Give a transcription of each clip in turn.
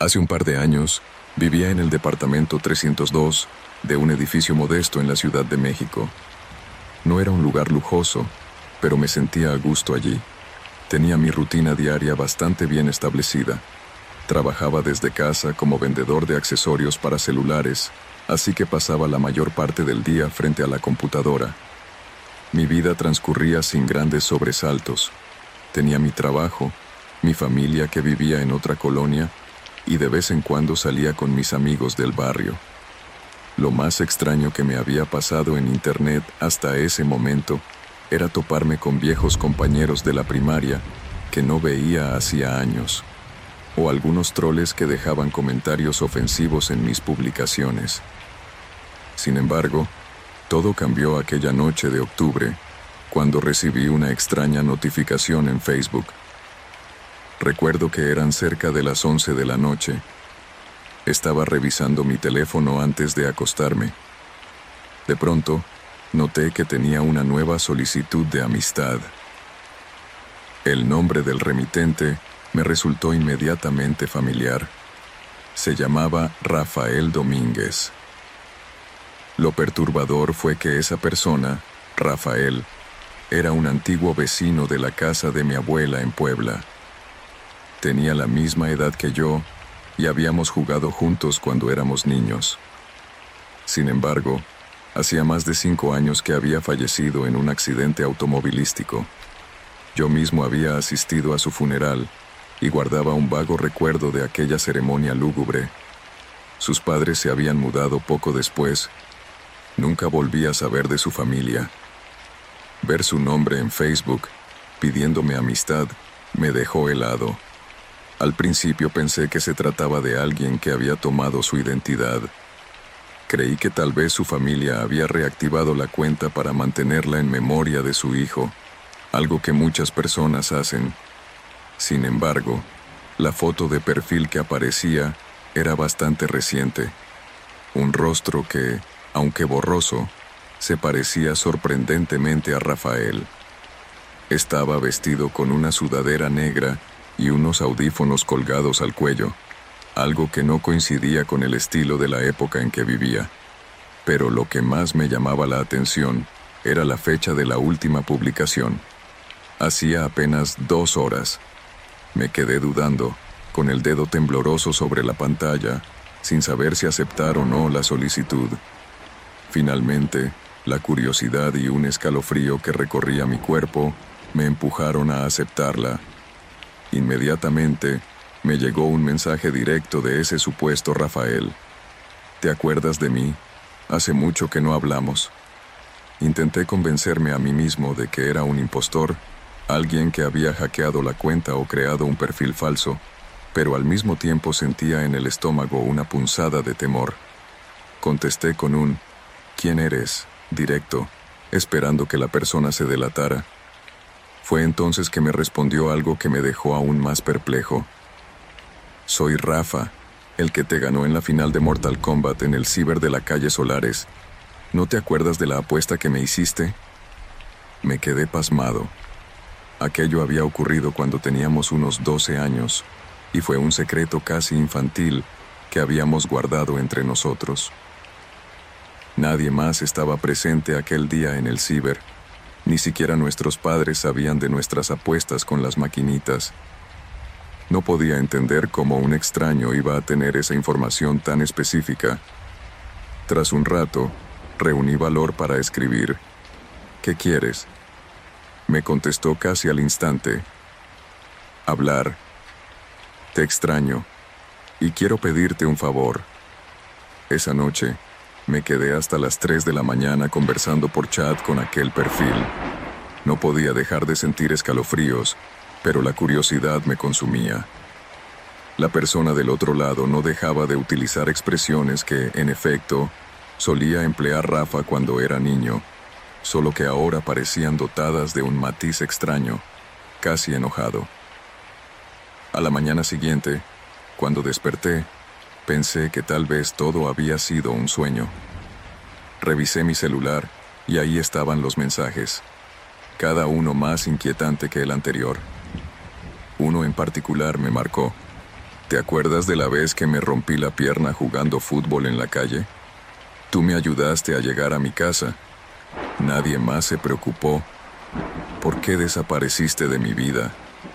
Hace un par de años, vivía en el departamento 302 de un edificio modesto en la Ciudad de México. No era un lugar lujoso, pero me sentía a gusto allí. Tenía mi rutina diaria bastante bien establecida. Trabajaba desde casa como vendedor de accesorios para celulares, así que pasaba la mayor parte del día frente a la computadora. Mi vida transcurría sin grandes sobresaltos. Tenía mi trabajo, mi familia que vivía en otra colonia, y de vez en cuando salía con mis amigos del barrio. Lo más extraño que me había pasado en internet hasta ese momento era toparme con viejos compañeros de la primaria que no veía hacía años, o algunos troles que dejaban comentarios ofensivos en mis publicaciones. Sin embargo, todo cambió aquella noche de octubre, cuando recibí una extraña notificación en Facebook. Recuerdo que eran cerca de las 11 de la noche. Estaba revisando mi teléfono antes de acostarme. De pronto, noté que tenía una nueva solicitud de amistad. El nombre del remitente me resultó inmediatamente familiar. Se llamaba Rafael Domínguez. Lo perturbador fue que esa persona, Rafael, era un antiguo vecino de la casa de mi abuela en Puebla. Tenía la misma edad que yo y habíamos jugado juntos cuando éramos niños. Sin embargo, hacía más de 5 años que había fallecido en un accidente automovilístico. Yo mismo había asistido a su funeral y guardaba un vago recuerdo de aquella ceremonia lúgubre. Sus padres se habían mudado poco después. Nunca volví a saber de su familia. Ver su nombre en Facebook, pidiéndome amistad, me dejó helado. Al principio pensé que se trataba de alguien que había tomado su identidad. Creí que tal vez su familia había reactivado la cuenta para mantenerla en memoria de su hijo, algo que muchas personas hacen. Sin embargo, la foto de perfil que aparecía era bastante reciente. Un rostro que, aunque borroso, se parecía sorprendentemente a Rafael. Estaba vestido con una sudadera negra y unos audífonos colgados al cuello, algo que no coincidía con el estilo de la época en que vivía. Pero lo que más me llamaba la atención era la fecha de la última publicación. Hacía apenas 2 horas. Me quedé dudando, con el dedo tembloroso sobre la pantalla, sin saber si aceptar o no la solicitud. Finalmente, la curiosidad y un escalofrío que recorría mi cuerpo me empujaron a aceptarla. Inmediatamente, me llegó un mensaje directo de ese supuesto Rafael. ¿Te acuerdas de mí? Hace mucho que no hablamos. Intenté convencerme a mí mismo de que era un impostor, alguien que había hackeado la cuenta o creado un perfil falso, pero al mismo tiempo sentía en el estómago una punzada de temor. Contesté con un «¿Quién eres?», directo, esperando que la persona se delatara. Fue entonces que me respondió algo que me dejó aún más perplejo. «Soy Rafa, el que te ganó en la final de Mortal Kombat en el ciber de la calle Solares. ¿No te acuerdas de la apuesta que me hiciste?». Me quedé pasmado. Aquello había ocurrido cuando teníamos unos 12 años, y fue un secreto casi infantil que habíamos guardado entre nosotros. Nadie más estaba presente aquel día en el ciber. Ni siquiera nuestros padres sabían de nuestras apuestas con las maquinitas. No podía entender cómo un extraño iba a tener esa información tan específica. Tras un rato, reuní valor para escribir. «¿Qué quieres?». Me contestó casi al instante. «Hablar. Te extraño. Y quiero pedirte un favor». Esa noche, me quedé hasta las 3 de la mañana conversando por chat con aquel perfil. No podía dejar de sentir escalofríos, pero la curiosidad me consumía. La persona del otro lado no dejaba de utilizar expresiones que, en efecto, solía emplear Rafa cuando era niño, solo que ahora parecían dotadas de un matiz extraño, casi enojado. A la mañana siguiente, cuando desperté, pensé que tal vez todo había sido un sueño. Revisé mi celular y ahí estaban los mensajes, cada uno más inquietante que el anterior. Uno en particular me marcó. ¿Te acuerdas de la vez que me rompí la pierna jugando fútbol en la calle? Tú me ayudaste a llegar a mi casa. Nadie más se preocupó. ¿Por qué desapareciste de mi vida?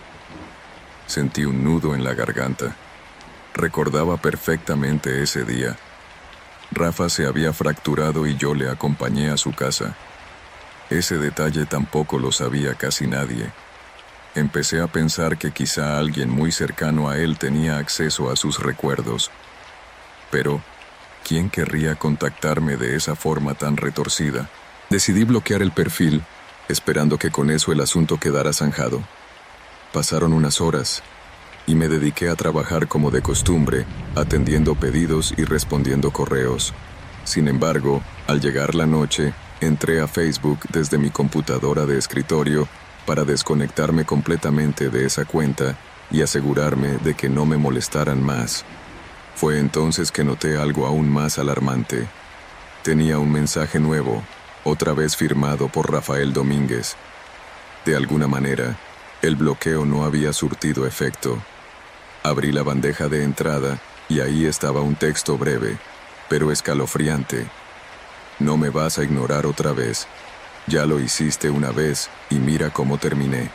Sentí un nudo en la garganta. Recordaba perfectamente ese día. Rafa se había fracturado y yo le acompañé a su casa. Ese detalle tampoco lo sabía casi nadie. Empecé a pensar que quizá alguien muy cercano a él tenía acceso a sus recuerdos. Pero, ¿quién querría contactarme de esa forma tan retorcida? Decidí bloquear el perfil, esperando que con eso el asunto quedara zanjado. Pasaron unas horas, y me dediqué a trabajar como de costumbre, atendiendo pedidos y respondiendo correos. Sin embargo, al llegar la noche, entré a Facebook desde mi computadora de escritorio para desconectarme completamente de esa cuenta y asegurarme de que no me molestaran más. Fue entonces que noté algo aún más alarmante. Tenía un mensaje nuevo, otra vez firmado por Rafael Domínguez. De alguna manera, el bloqueo no había surtido efecto. Abrí la bandeja de entrada y ahí estaba un texto breve, pero escalofriante. No me vas a ignorar otra vez. Ya lo hiciste una vez y mira cómo terminé.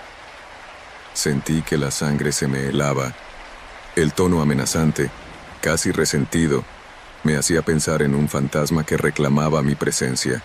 Sentí que la sangre se me helaba. El tono amenazante, casi resentido, me hacía pensar en un fantasma que reclamaba mi presencia.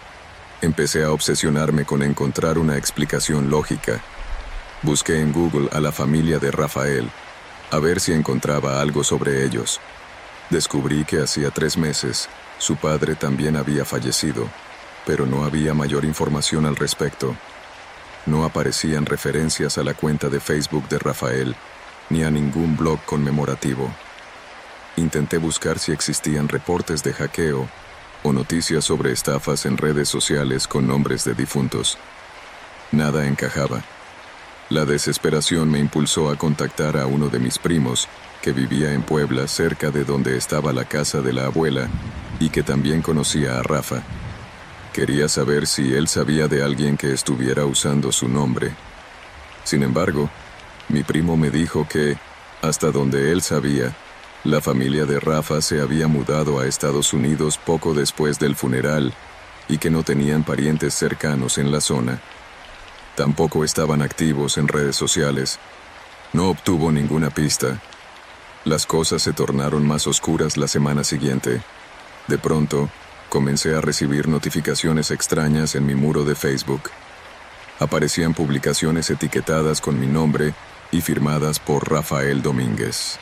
Empecé a obsesionarme con encontrar una explicación lógica. Busqué en Google a la familia de Rafael, a ver si encontraba algo sobre ellos. Descubrí que hacía 3 meses, su padre también había fallecido, pero no había mayor información al respecto. No aparecían referencias a la cuenta de Facebook de Rafael, ni a ningún blog conmemorativo. Intenté buscar si existían reportes de hackeo o noticias sobre estafas en redes sociales con nombres de difuntos. Nada encajaba. La desesperación me impulsó a contactar a uno de mis primos, que vivía en Puebla, cerca de donde estaba la casa de la abuela, y que también conocía a Rafa. Quería saber si él sabía de alguien que estuviera usando su nombre. Sin embargo, mi primo me dijo que, hasta donde él sabía, la familia de Rafa se había mudado a Estados Unidos poco después del funeral y que no tenían parientes cercanos en la zona. Tampoco estaban activos en redes sociales. No obtuvo ninguna pista. Las cosas se tornaron más oscuras la semana siguiente. De pronto, comencé a recibir notificaciones extrañas en mi muro de Facebook. Aparecían publicaciones etiquetadas con mi nombre y firmadas por Rafael Domínguez.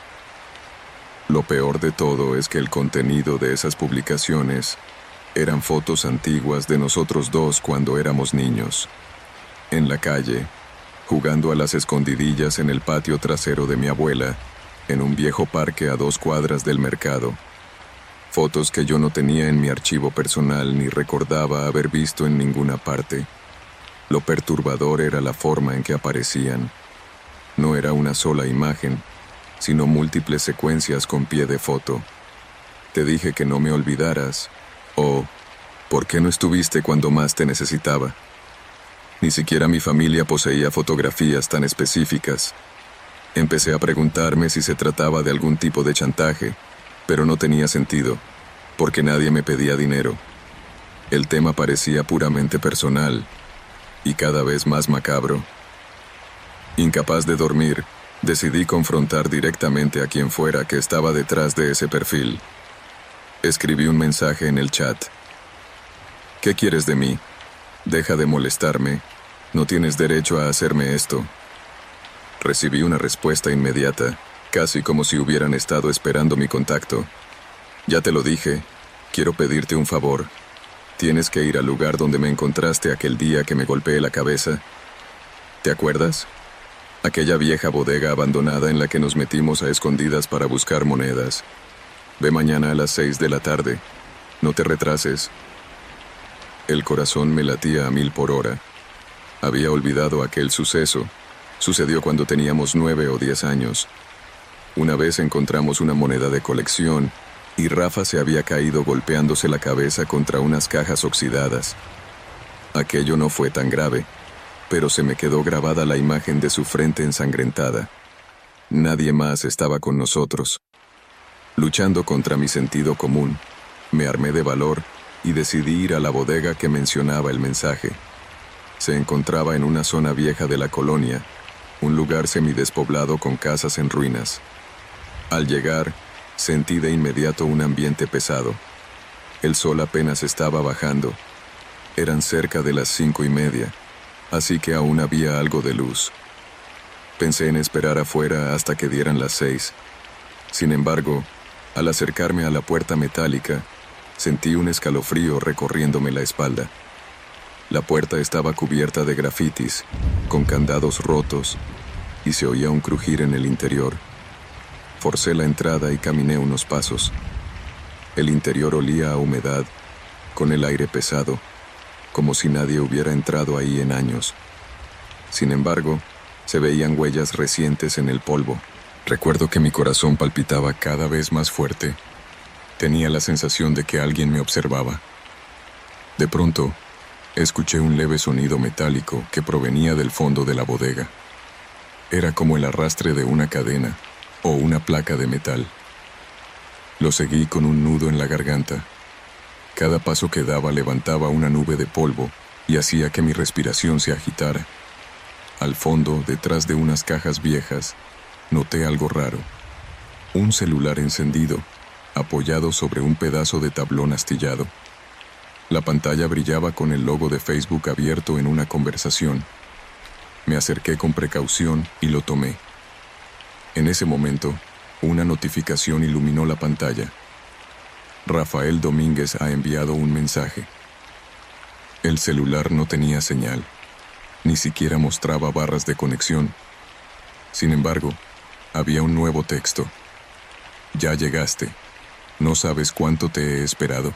Lo peor de todo es que el contenido de esas publicaciones eran fotos antiguas de nosotros dos cuando éramos niños. En la calle, jugando a las escondidillas en el patio trasero de mi abuela, en un viejo parque a 2 cuadras del mercado. Fotos que yo no tenía en mi archivo personal ni recordaba haber visto en ninguna parte. Lo perturbador era la forma en que aparecían. No era una sola imagen, sino múltiples secuencias con pie de foto. Te dije que no me olvidaras, o ¿por qué no estuviste cuando más te necesitaba? Ni siquiera mi familia poseía fotografías tan específicas. Empecé a preguntarme si se trataba de algún tipo de chantaje, pero no tenía sentido, porque nadie me pedía dinero. El tema parecía puramente personal, y cada vez más macabro. Incapaz de dormir, decidí confrontar directamente a quien fuera que estaba detrás de ese perfil. Escribí un mensaje en el chat. ¿Qué quieres de mí? Deja de molestarme. No tienes derecho a hacerme esto. Recibí una respuesta inmediata, casi como si hubieran estado esperando mi contacto. Ya te lo dije, quiero pedirte un favor. Tienes que ir al lugar donde me encontraste aquel día que me golpeé la cabeza. ¿Te acuerdas? Aquella vieja bodega abandonada en la que nos metimos a escondidas para buscar monedas. Ve mañana a las 6 de la tarde. No te retrases. El corazón me latía a 1000 por hora. Había olvidado aquel suceso. Sucedió cuando teníamos 9 o 10 años. Una vez encontramos una moneda de colección y Rafa se había caído golpeándose la cabeza contra unas cajas oxidadas. Aquello no fue tan grave, pero se me quedó grabada la imagen de su frente ensangrentada. Nadie más estaba con nosotros. Luchando contra mi sentido común, me armé de valor y decidí ir a la bodega que mencionaba el mensaje. Se encontraba en una zona vieja de la colonia, un lugar semidespoblado con casas en ruinas. Al llegar, sentí de inmediato un ambiente pesado. El sol apenas estaba bajando. Eran cerca de las 5:30, así que aún había algo de luz. Pensé en esperar afuera hasta que dieran las 6. Sin embargo, al acercarme a la puerta metálica, sentí un escalofrío recorriéndome la espalda. La puerta estaba cubierta de grafitis, con candados rotos, y se oía un crujir en el interior. Forcé la entrada y caminé unos pasos. El interior olía a humedad, con el aire pesado, como si nadie hubiera entrado ahí en años. Sin embargo, se veían huellas recientes en el polvo. Recuerdo que mi corazón palpitaba cada vez más fuerte. Tenía la sensación de que alguien me observaba. De pronto, escuché un leve sonido metálico que provenía del fondo de la bodega. Era como el arrastre de una cadena o una placa de metal. Lo seguí con un nudo en la garganta. Cada paso que daba levantaba una nube de polvo y hacía que mi respiración se agitara. Al fondo, detrás de unas cajas viejas, noté algo raro. Un celular encendido, apoyado sobre un pedazo de tablón astillado. La pantalla brillaba con el logo de Facebook abierto en una conversación. Me acerqué con precaución y lo tomé. En ese momento, una notificación iluminó la pantalla. Rafael Domínguez ha enviado un mensaje. El celular no tenía señal. Ni siquiera mostraba barras de conexión. Sin embargo, había un nuevo texto. Ya llegaste. No sabes cuánto te he esperado.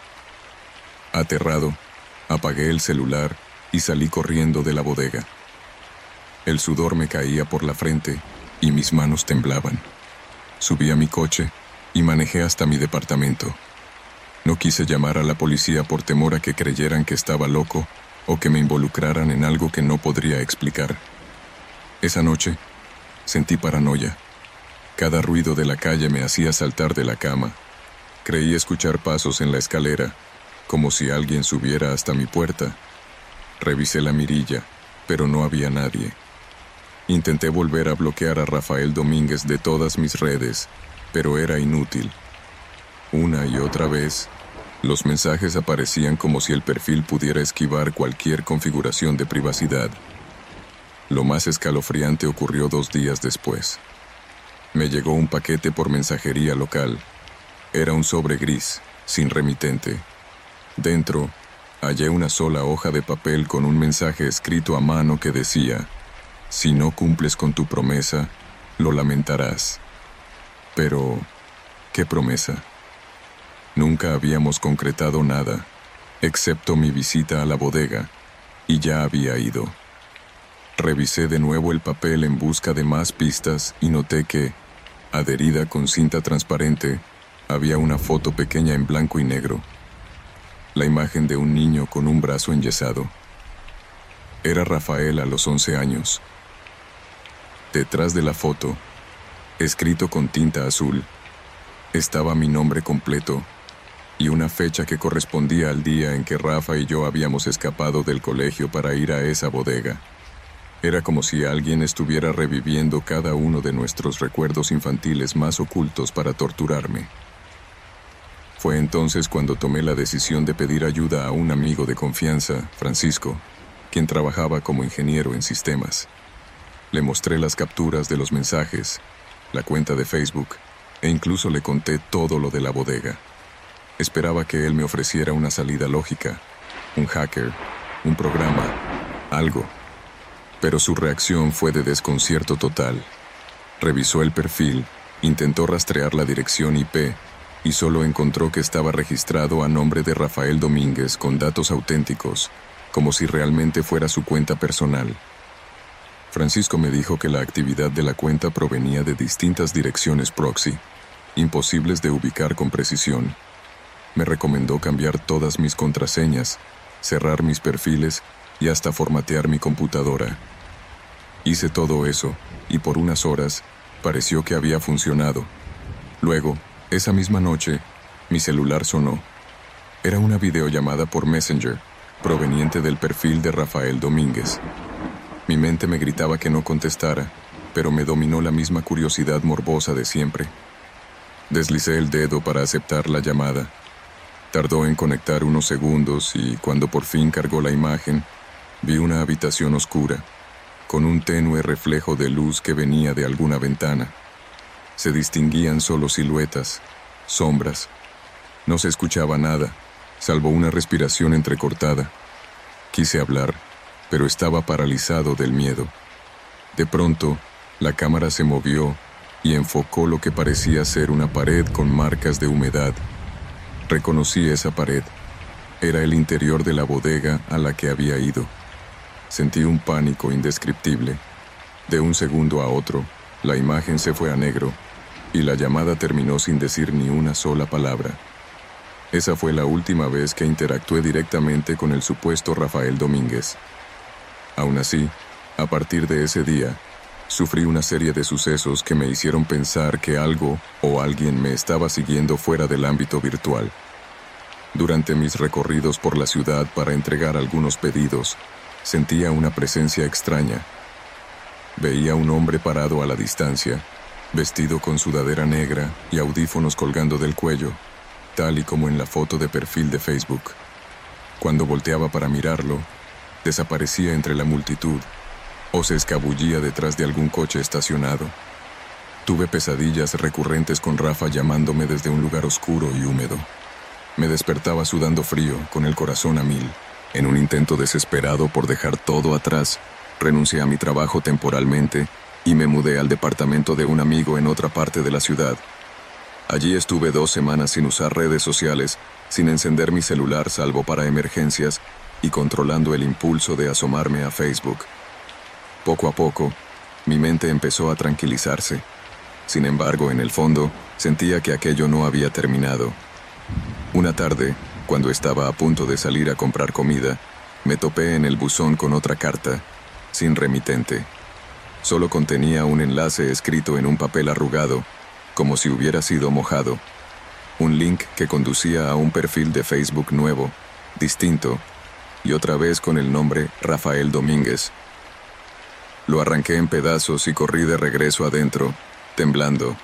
Aterrado, apagué el celular y salí corriendo de la bodega. El sudor me caía por la frente y mis manos temblaban. Subí a mi coche y manejé hasta mi departamento. No quise llamar a la policía por temor a que creyeran que estaba loco o que me involucraran en algo que no podría explicar. Esa noche, sentí paranoia. Cada ruido de la calle me hacía saltar de la cama. Creí escuchar pasos en la escalera, como si alguien subiera hasta mi puerta. Revisé la mirilla, pero no había nadie. Intenté volver a bloquear a Rafael Domínguez de todas mis redes, pero era inútil. Una y otra vez, los mensajes aparecían como si el perfil pudiera esquivar cualquier configuración de privacidad. Lo más escalofriante ocurrió 2 días después. Me llegó un paquete por mensajería local. Era un sobre gris, sin remitente. Dentro, hallé una sola hoja de papel con un mensaje escrito a mano que decía: si no cumples con tu promesa, lo lamentarás. Pero, ¿qué promesa? Nunca habíamos concretado nada, excepto mi visita a la bodega, y ya había ido. Revisé de nuevo el papel en busca de más pistas y noté que, adherida con cinta transparente, había una foto pequeña en blanco y negro. La imagen de un niño con un brazo enyesado. Era Rafael a los 11 años. Detrás de la foto, escrito con tinta azul, estaba mi nombre completo y una fecha que correspondía al día en que Rafa y yo habíamos escapado del colegio para ir a esa bodega. Era como si alguien estuviera reviviendo cada uno de nuestros recuerdos infantiles más ocultos para torturarme. Fue entonces cuando tomé la decisión de pedir ayuda a un amigo de confianza, Francisco, quien trabajaba como ingeniero en sistemas. Le mostré las capturas de los mensajes, la cuenta de Facebook, e incluso le conté todo lo de la bodega. Esperaba que él me ofreciera una salida lógica, un hacker, un programa, algo. Pero su reacción fue de desconcierto total. Revisó el perfil, intentó rastrear la dirección IP y solo encontró que estaba registrado a nombre de Rafael Domínguez con datos auténticos, como si realmente fuera su cuenta personal. Francisco me dijo que la actividad de la cuenta provenía de distintas direcciones proxy, imposibles de ubicar con precisión. Me recomendó cambiar todas mis contraseñas, cerrar mis perfiles y hasta formatear mi computadora. Hice todo eso, y por unas horas, Pareció que había funcionado. Luego, esa misma noche, mi celular sonó. Era una videollamada por Messenger, proveniente del perfil de Rafael Domínguez. Mi mente me gritaba que no contestara, pero me dominó la misma curiosidad morbosa de siempre. Deslicé el dedo para aceptar la llamada. Tardó en conectar unos segundos y, cuando por fin cargó la imagen, vi una habitación oscura, con un tenue reflejo de luz que venía de alguna ventana. Se distinguían solo siluetas, sombras. No se escuchaba nada, salvo una respiración entrecortada. Quise hablar, pero estaba paralizado del miedo. De pronto, la cámara se movió y enfocó lo que parecía ser una pared con marcas de humedad. Reconocí esa pared. Era el interior de la bodega a la que había ido. Sentí un pánico indescriptible. De un segundo a otro, la imagen se fue a negro y la llamada terminó sin decir ni una sola palabra. Esa fue la última vez que interactué directamente con el supuesto Rafael Domínguez. Aún así, a partir de ese día, sufrí una serie de sucesos que me hicieron pensar que algo o alguien me estaba siguiendo fuera del ámbito virtual. Durante mis recorridos por la ciudad para entregar algunos pedidos, sentía una presencia extraña. Veía un hombre parado a la distancia, vestido con sudadera negra y audífonos colgando del cuello, tal y como en la foto de perfil de Facebook. Cuando volteaba para mirarlo, desaparecía entre la multitud o se escabullía detrás de algún coche estacionado. Tuve pesadillas recurrentes con Rafa llamándome desde un lugar oscuro y húmedo. Me despertaba sudando frío, con el corazón a 1000. En un intento desesperado por dejar todo atrás, renuncié a mi trabajo temporalmente y me mudé al departamento de un amigo en otra parte de la ciudad. Allí estuve 2 semanas sin usar redes sociales, sin encender mi celular salvo para emergencias y controlando el impulso de asomarme a Facebook. Poco a poco, mi mente empezó a tranquilizarse. Sin embargo, en el fondo, sentía que aquello no había terminado. Una tarde, cuando estaba a punto de salir a comprar comida, me topé en el buzón con otra carta, sin remitente. Solo contenía un enlace escrito en un papel arrugado, como si hubiera sido mojado. Un link que conducía a un perfil de Facebook nuevo, distinto, y otra vez con el nombre Rafael Domínguez. Lo arranqué en pedazos y corrí de regreso adentro, temblando.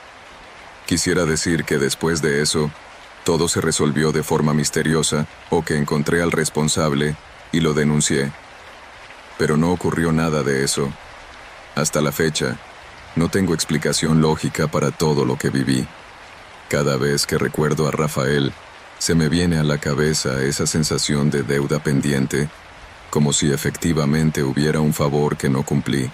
Quisiera decir que después de eso, todo se resolvió de forma misteriosa o que encontré al responsable y lo denuncié. Pero no ocurrió nada de eso. Hasta la fecha, no tengo explicación lógica para todo lo que viví. Cada vez que recuerdo a Rafael, se me viene a la cabeza esa sensación de deuda pendiente, como si efectivamente hubiera un favor que no cumplí.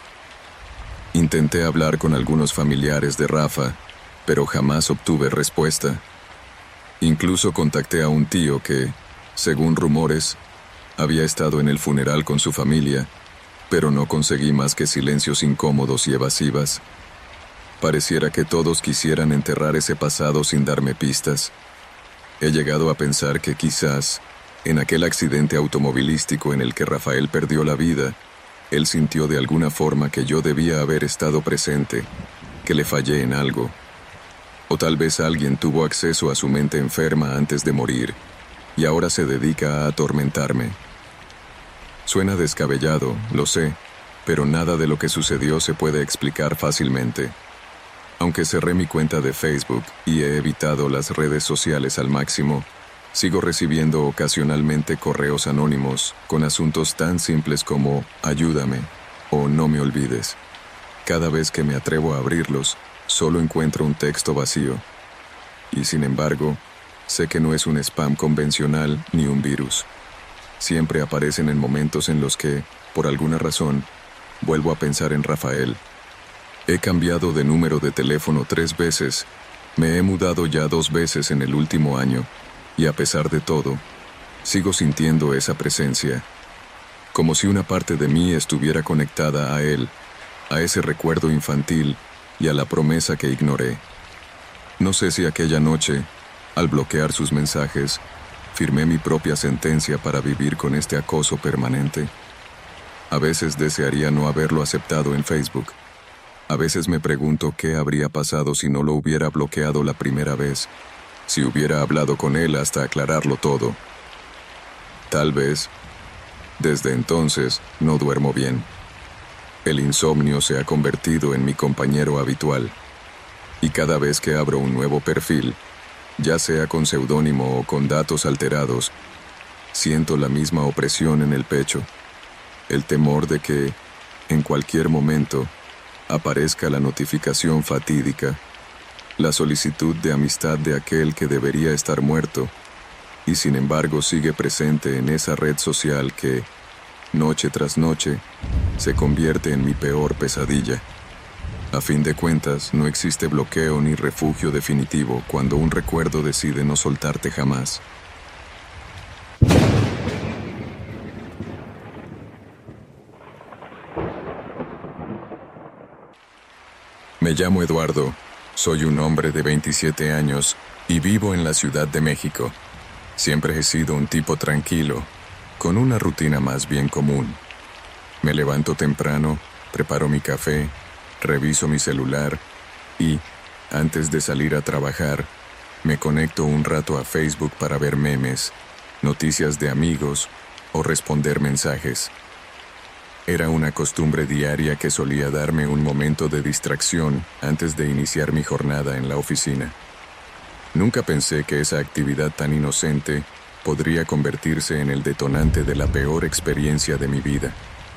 Intenté hablar con algunos familiares de Rafa, pero jamás obtuve respuesta. Incluso contacté a un tío que, según rumores, había estado en el funeral con su familia, pero no conseguí más que silencios incómodos y evasivas. Pareciera que todos quisieran enterrar ese pasado sin darme pistas. He llegado a pensar que quizás, en aquel accidente automovilístico en el que Rafael perdió la vida, él sintió de alguna forma que yo debía haber estado presente, que le fallé en algo. O tal vez alguien tuvo acceso a su mente enferma antes de morir, y ahora se dedica a atormentarme. Suena descabellado, lo sé, pero nada de lo que sucedió se puede explicar fácilmente. Aunque cerré mi cuenta de Facebook y he evitado las redes sociales al máximo, sigo recibiendo ocasionalmente correos anónimos con asuntos tan simples como «ayúdame» o «no me olvides». Cada vez que me atrevo a abrirlos, solo encuentro un texto vacío. Y sin embargo, sé que no es un spam convencional ni un virus. Siempre aparecen en momentos en los que, por alguna razón, vuelvo a pensar en Rafael. He cambiado de número de teléfono 3 veces, me he mudado ya 2 veces en el último año, y a pesar de todo, sigo sintiendo esa presencia, como si una parte de mí estuviera conectada a él, a ese recuerdo infantil y a la promesa que ignoré. No sé si aquella noche, al bloquear sus mensajes, firmé mi propia sentencia para vivir con este acoso permanente. A veces desearía no haberlo aceptado en Facebook. A veces me pregunto qué habría pasado si no lo hubiera bloqueado la primera vez, si hubiera hablado con él hasta aclararlo todo. Tal vez, desde entonces, no duermo bien. El insomnio se ha convertido en mi compañero habitual, y cada vez que abro un nuevo perfil, ya sea con seudónimo o con datos alterados, siento la misma opresión en el pecho, el temor de que, en cualquier momento, aparezca la notificación fatídica, la solicitud de amistad de aquel que debería estar muerto, y sin embargo sigue presente en esa red social que, noche tras noche, se convierte en mi peor pesadilla. A fin de cuentas, no existe bloqueo ni refugio definitivo cuando un recuerdo decide no soltarte jamás. Me llamo Eduardo, soy un hombre de 27 años y vivo en la Ciudad de México. Siempre he sido un tipo tranquilo, con una rutina más bien común. Me levanto temprano, preparo mi café, reviso mi celular y, antes de salir a trabajar, me conecto un rato a Facebook para ver memes, noticias de amigos o responder mensajes. Era una costumbre diaria que solía darme un momento de distracción antes de iniciar mi jornada en la oficina. Nunca pensé que esa actividad tan inocente podría convertirse en el detonante de la peor experiencia de mi vida.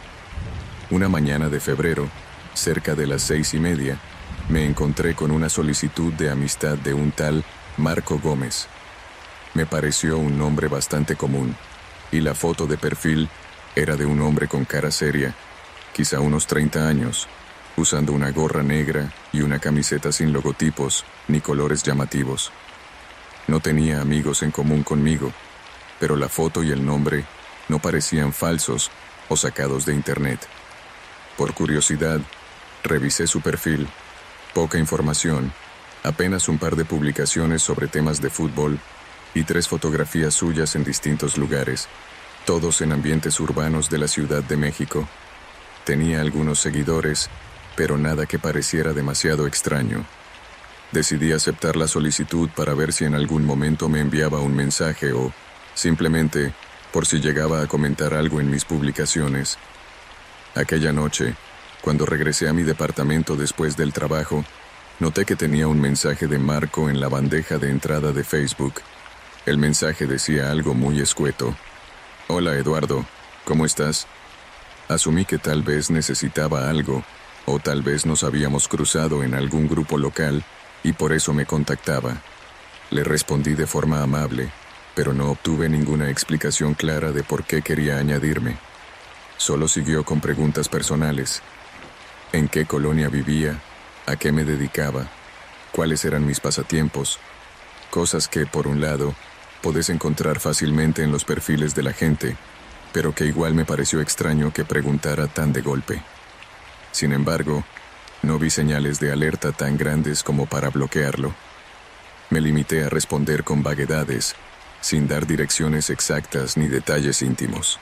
Una mañana de febrero, cerca de las 6:30, me encontré con una solicitud de amistad de un tal Marco Gómez. Me pareció un nombre bastante común, y la foto de perfil era de un hombre con cara seria, quizá unos 30 años, usando una gorra negra y una camiseta sin logotipos ni colores llamativos. No tenía amigos en común conmigo, pero la foto y el nombre no parecían falsos o sacados de internet. Por curiosidad, revisé su perfil. Poca información, apenas un par de publicaciones sobre temas de fútbol y 3 fotografías suyas en distintos lugares, todos en ambientes urbanos de la Ciudad de México. Tenía algunos seguidores, pero nada que pareciera demasiado extraño. Decidí aceptar la solicitud para ver si en algún momento me enviaba un mensaje o, simplemente, por si llegaba a comentar algo en mis publicaciones. Aquella noche, cuando regresé a mi departamento después del trabajo, noté que tenía un mensaje de Marco en la bandeja de entrada de Facebook. El mensaje decía algo muy escueto. Hola Eduardo, ¿cómo estás? Asumí que tal vez necesitaba algo, o tal vez nos habíamos cruzado en algún grupo local, y por eso me contactaba. Le respondí de forma amable, pero no obtuve ninguna explicación clara de por qué quería añadirme. Solo siguió con preguntas personales. ¿En qué colonia vivía? ¿A qué me dedicaba? ¿Cuáles eran mis pasatiempos? Cosas que, por un lado, podés encontrar fácilmente en los perfiles de la gente, pero que igual me pareció extraño que preguntara tan de golpe. Sin embargo, no vi señales de alerta tan grandes como para bloquearlo. Me limité a responder con vaguedades, sin dar direcciones exactas ni detalles íntimos.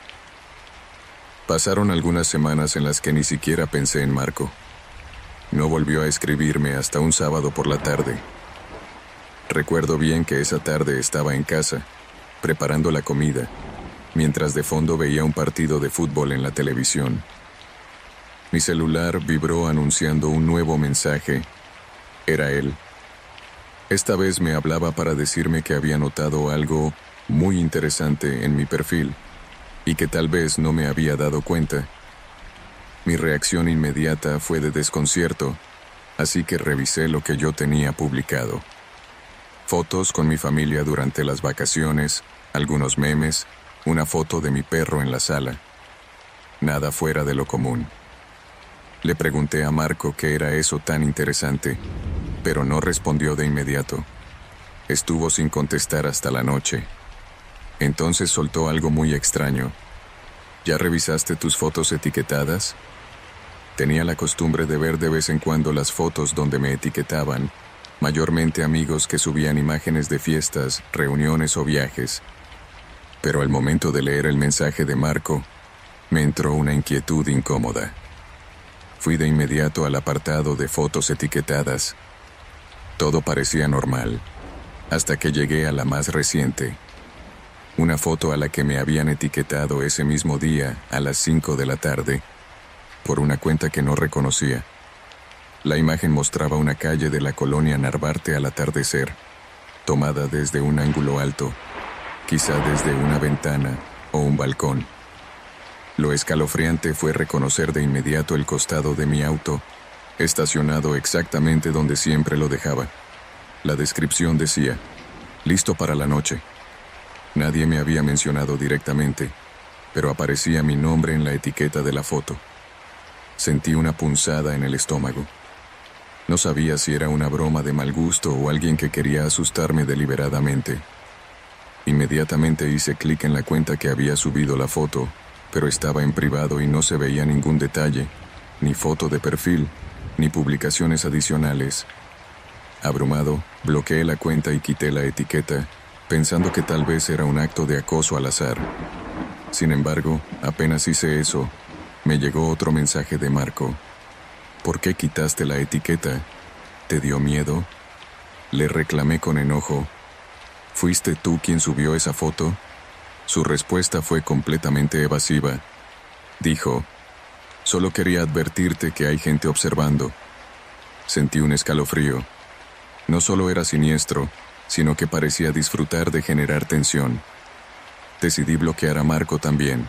Pasaron algunas semanas en las que ni siquiera pensé en Marco. No volvió a escribirme hasta un sábado por la tarde. Recuerdo bien que esa tarde estaba en casa, preparando la comida, mientras de fondo veía un partido de fútbol en la televisión. Mi celular vibró anunciando un nuevo mensaje. Era él. Esta vez me hablaba para decirme que había notado algo muy interesante en mi perfil y que tal vez no me había dado cuenta. Mi reacción inmediata fue de desconcierto, así que revisé lo que yo tenía publicado. Fotos con mi familia durante las vacaciones, algunos memes, una foto de mi perro en la sala. Nada fuera de lo común. Le pregunté a Marco qué era eso tan interesante, pero no respondió de inmediato. Estuvo sin contestar hasta la noche. Entonces soltó algo muy extraño. ¿Ya revisaste tus fotos etiquetadas? Tenía la costumbre de ver de vez en cuando las fotos donde me etiquetaban, mayormente amigos que subían imágenes de fiestas, reuniones o viajes. Pero al momento de leer el mensaje de Marco, me entró una inquietud incómoda. Fui de inmediato al apartado de fotos etiquetadas. Todo parecía normal, hasta que llegué a la más reciente. Una foto a la que me habían etiquetado ese mismo día a las 5 de la tarde, por una cuenta que no reconocía. La imagen mostraba una calle de la colonia Narvarte al atardecer, tomada desde un ángulo alto, quizá desde una ventana o un balcón. Lo escalofriante fue reconocer de inmediato el costado de mi auto, estacionado exactamente donde siempre lo dejaba. La descripción decía: listo para la noche. Nadie me había mencionado directamente, pero aparecía mi nombre en la etiqueta de la foto. Sentí una punzada en el estómago. No sabía si era una broma de mal gusto o alguien que quería asustarme deliberadamente. Inmediatamente hice clic en la cuenta que había subido la foto, pero estaba en privado y no se veía ningún detalle, ni foto de perfil, ni publicaciones adicionales. Abrumado, bloqueé la cuenta y quité la etiqueta, pensando que tal vez era un acto de acoso al azar. Sin embargo, apenas hice eso, me llegó otro mensaje de Marco. ¿Por qué quitaste la etiqueta? ¿Te dio miedo? Le reclamé con enojo. ¿Fuiste tú quien subió esa foto? Su respuesta fue completamente evasiva. Dijo: solo quería advertirte que hay gente observando. Sentí un escalofrío. No solo era siniestro, sino que parecía disfrutar de generar tensión. Decidí bloquear a Marco también.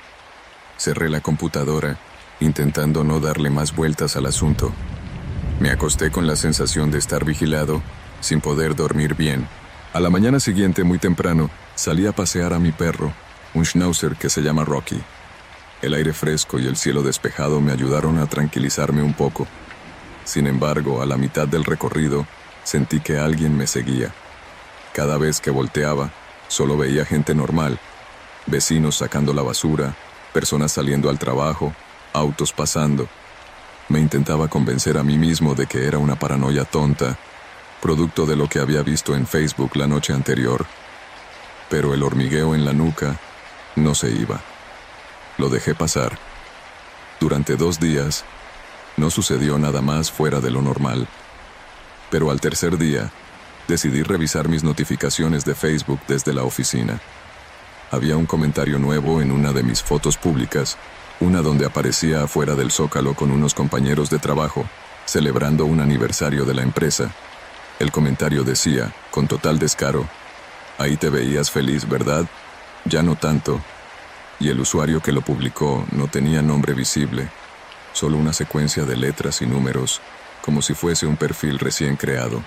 Cerré la computadora, intentando no darle más vueltas al asunto. Me acosté con la sensación de estar vigilado, sin poder dormir bien. A la mañana siguiente, muy temprano, salí a pasear a mi perro, un schnauzer que se llama Rocky. El aire fresco y el cielo despejado me ayudaron a tranquilizarme un poco. Sin embargo, a la mitad del recorrido, sentí que alguien me seguía. Cada vez que volteaba, solo veía gente normal, vecinos sacando la basura, personas saliendo al trabajo, autos pasando. Me intentaba convencer a mí mismo de que era una paranoia tonta, producto de lo que había visto en Facebook la noche anterior. Pero el hormigueo en la nuca no se iba. Lo dejé pasar. Durante 2 días, no sucedió nada más fuera de lo normal. Pero al tercer día, decidí revisar mis notificaciones de Facebook desde la oficina. Había un comentario nuevo en una de mis fotos públicas, una donde aparecía afuera del Zócalo con unos compañeros de trabajo, celebrando un aniversario de la empresa. El comentario decía, con total descaro: ahí te veías feliz, ¿verdad? Ya no tanto. Y el usuario que lo publicó no tenía nombre visible, solo una secuencia de letras y números, como si fuese un perfil recién creado.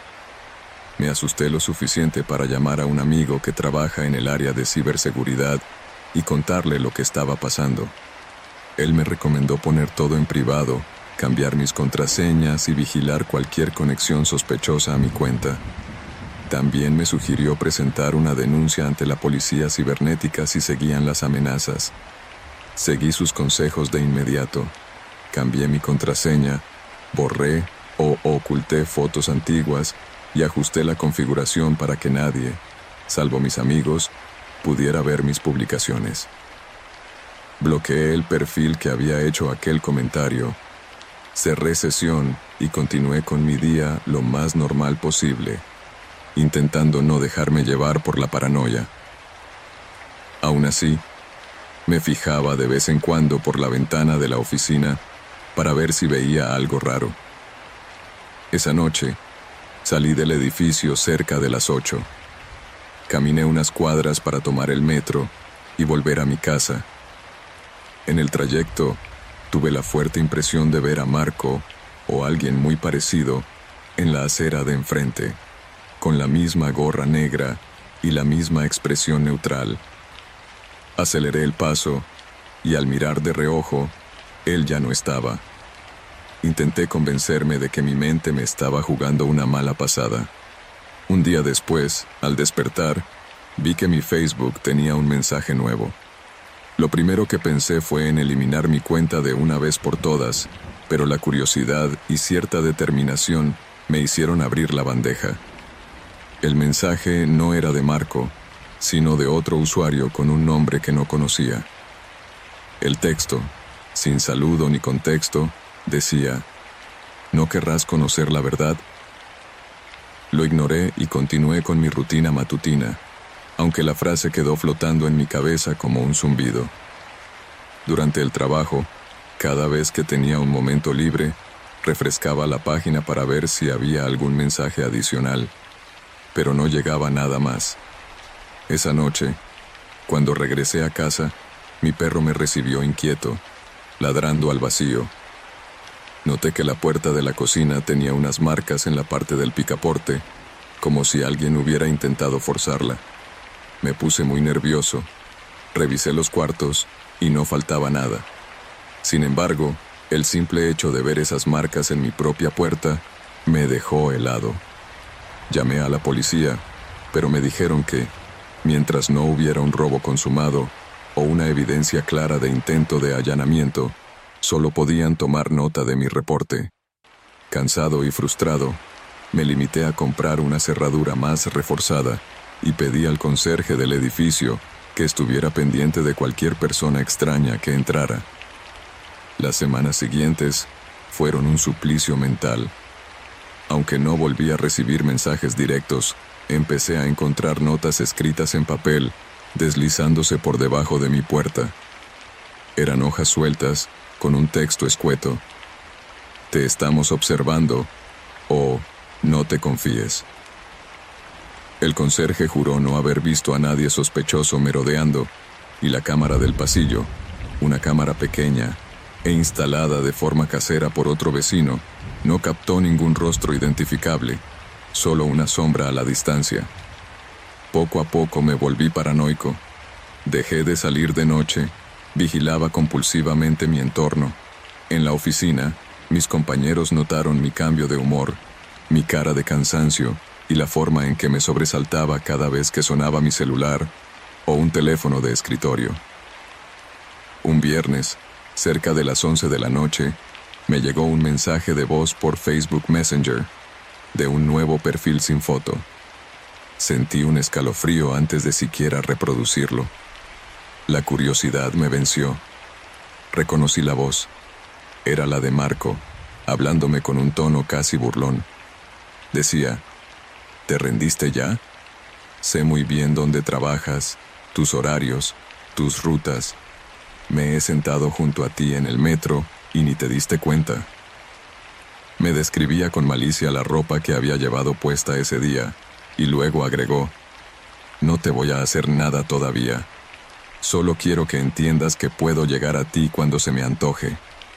Me asusté lo suficiente para llamar a un amigo que trabaja en el área de ciberseguridad y contarle lo que estaba pasando. Él me recomendó poner todo en privado, cambiar mis contraseñas y vigilar cualquier conexión sospechosa a mi cuenta. También me sugirió presentar una denuncia ante la policía cibernética si seguían las amenazas. Seguí sus consejos de inmediato. Cambié mi contraseña, borré o oculté fotos antiguas y ajusté la configuración para que nadie, salvo mis amigos, pudiera ver mis publicaciones. Bloqueé el perfil que había hecho aquel comentario. Cerré sesión y continué con mi día lo más normal posible, intentando no dejarme llevar por la paranoia. Aún así, me fijaba de vez en cuando por la ventana de la oficina para ver si veía algo raro. Esa noche, salí del edificio cerca de las 8. Caminé unas cuadras para tomar el metro y volver a mi casa. En el trayecto, tuve la fuerte impresión de ver a Marco, o alguien muy parecido, en la acera de enfrente, con la misma gorra negra y la misma expresión neutral. Aceleré el paso, y al mirar de reojo, él ya no estaba. Intenté convencerme de que mi mente me estaba jugando una mala pasada. Un día después, al despertar, vi que mi Facebook tenía un mensaje nuevo. Lo primero que pensé fue en eliminar mi cuenta de una vez por todas, pero la curiosidad y cierta determinación me hicieron abrir la bandeja. El mensaje no era de Marco, sino de otro usuario con un nombre que no conocía. El texto, sin saludo ni contexto, Decía, ¿no querrás conocer la verdad? Lo ignoré y continué con mi rutina matutina, aunque la frase quedó flotando en mi cabeza como un zumbido. Durante el trabajo, cada vez que tenía un momento libre, refrescaba la página para ver si había algún mensaje adicional, pero no llegaba nada más. Esa noche, cuando regresé a casa, mi perro me recibió inquieto, ladrando al vacío. Noté que la puerta de la cocina tenía unas marcas en la parte del picaporte, como si alguien hubiera intentado forzarla. Me puse muy nervioso, revisé los cuartos y no faltaba nada. Sin embargo, el simple hecho de ver esas marcas en mi propia puerta me dejó helado. Llamé a la policía, pero me dijeron que, mientras no hubiera un robo consumado o una evidencia clara de intento de allanamiento, solo podían tomar nota de mi reporte. Cansado y frustrado, me limité a comprar una cerradura más reforzada y pedí al conserje del edificio que estuviera pendiente de cualquier persona extraña que entrara. Las semanas siguientes fueron un suplicio mental. Aunque no volví a recibir mensajes directos, empecé a encontrar notas escritas en papel, deslizándose por debajo de mi puerta. Eran hojas sueltas, con un texto escueto. Te estamos observando, o no te confíes. El conserje juró no haber visto a nadie sospechoso merodeando, y la cámara del pasillo, una cámara pequeña e instalada de forma casera por otro vecino, no captó ningún rostro identificable, solo una sombra a la distancia. Poco a poco me volví paranoico. Dejé de salir de noche, vigilaba compulsivamente mi entorno. En la oficina, mis compañeros notaron mi cambio de humor, mi cara de cansancio y la forma en que me sobresaltaba cada vez que sonaba mi celular o un teléfono de escritorio. Un viernes, cerca de las 11 de la noche, me llegó un mensaje de voz por Facebook Messenger, de un nuevo perfil sin foto. Sentí un escalofrío antes de siquiera reproducirlo. La curiosidad me venció. Reconocí la voz. Era la de Marco, hablándome con un tono casi burlón. Decía, ¿te rendiste ya? Sé muy bien dónde trabajas, tus horarios, tus rutas. Me he sentado junto a ti en el metro y ni te diste cuenta. Me describía con malicia la ropa que había llevado puesta ese día, y luego agregó, no te voy a hacer nada todavía. Solo quiero que entiendas que puedo llegar a ti cuando se me antoje.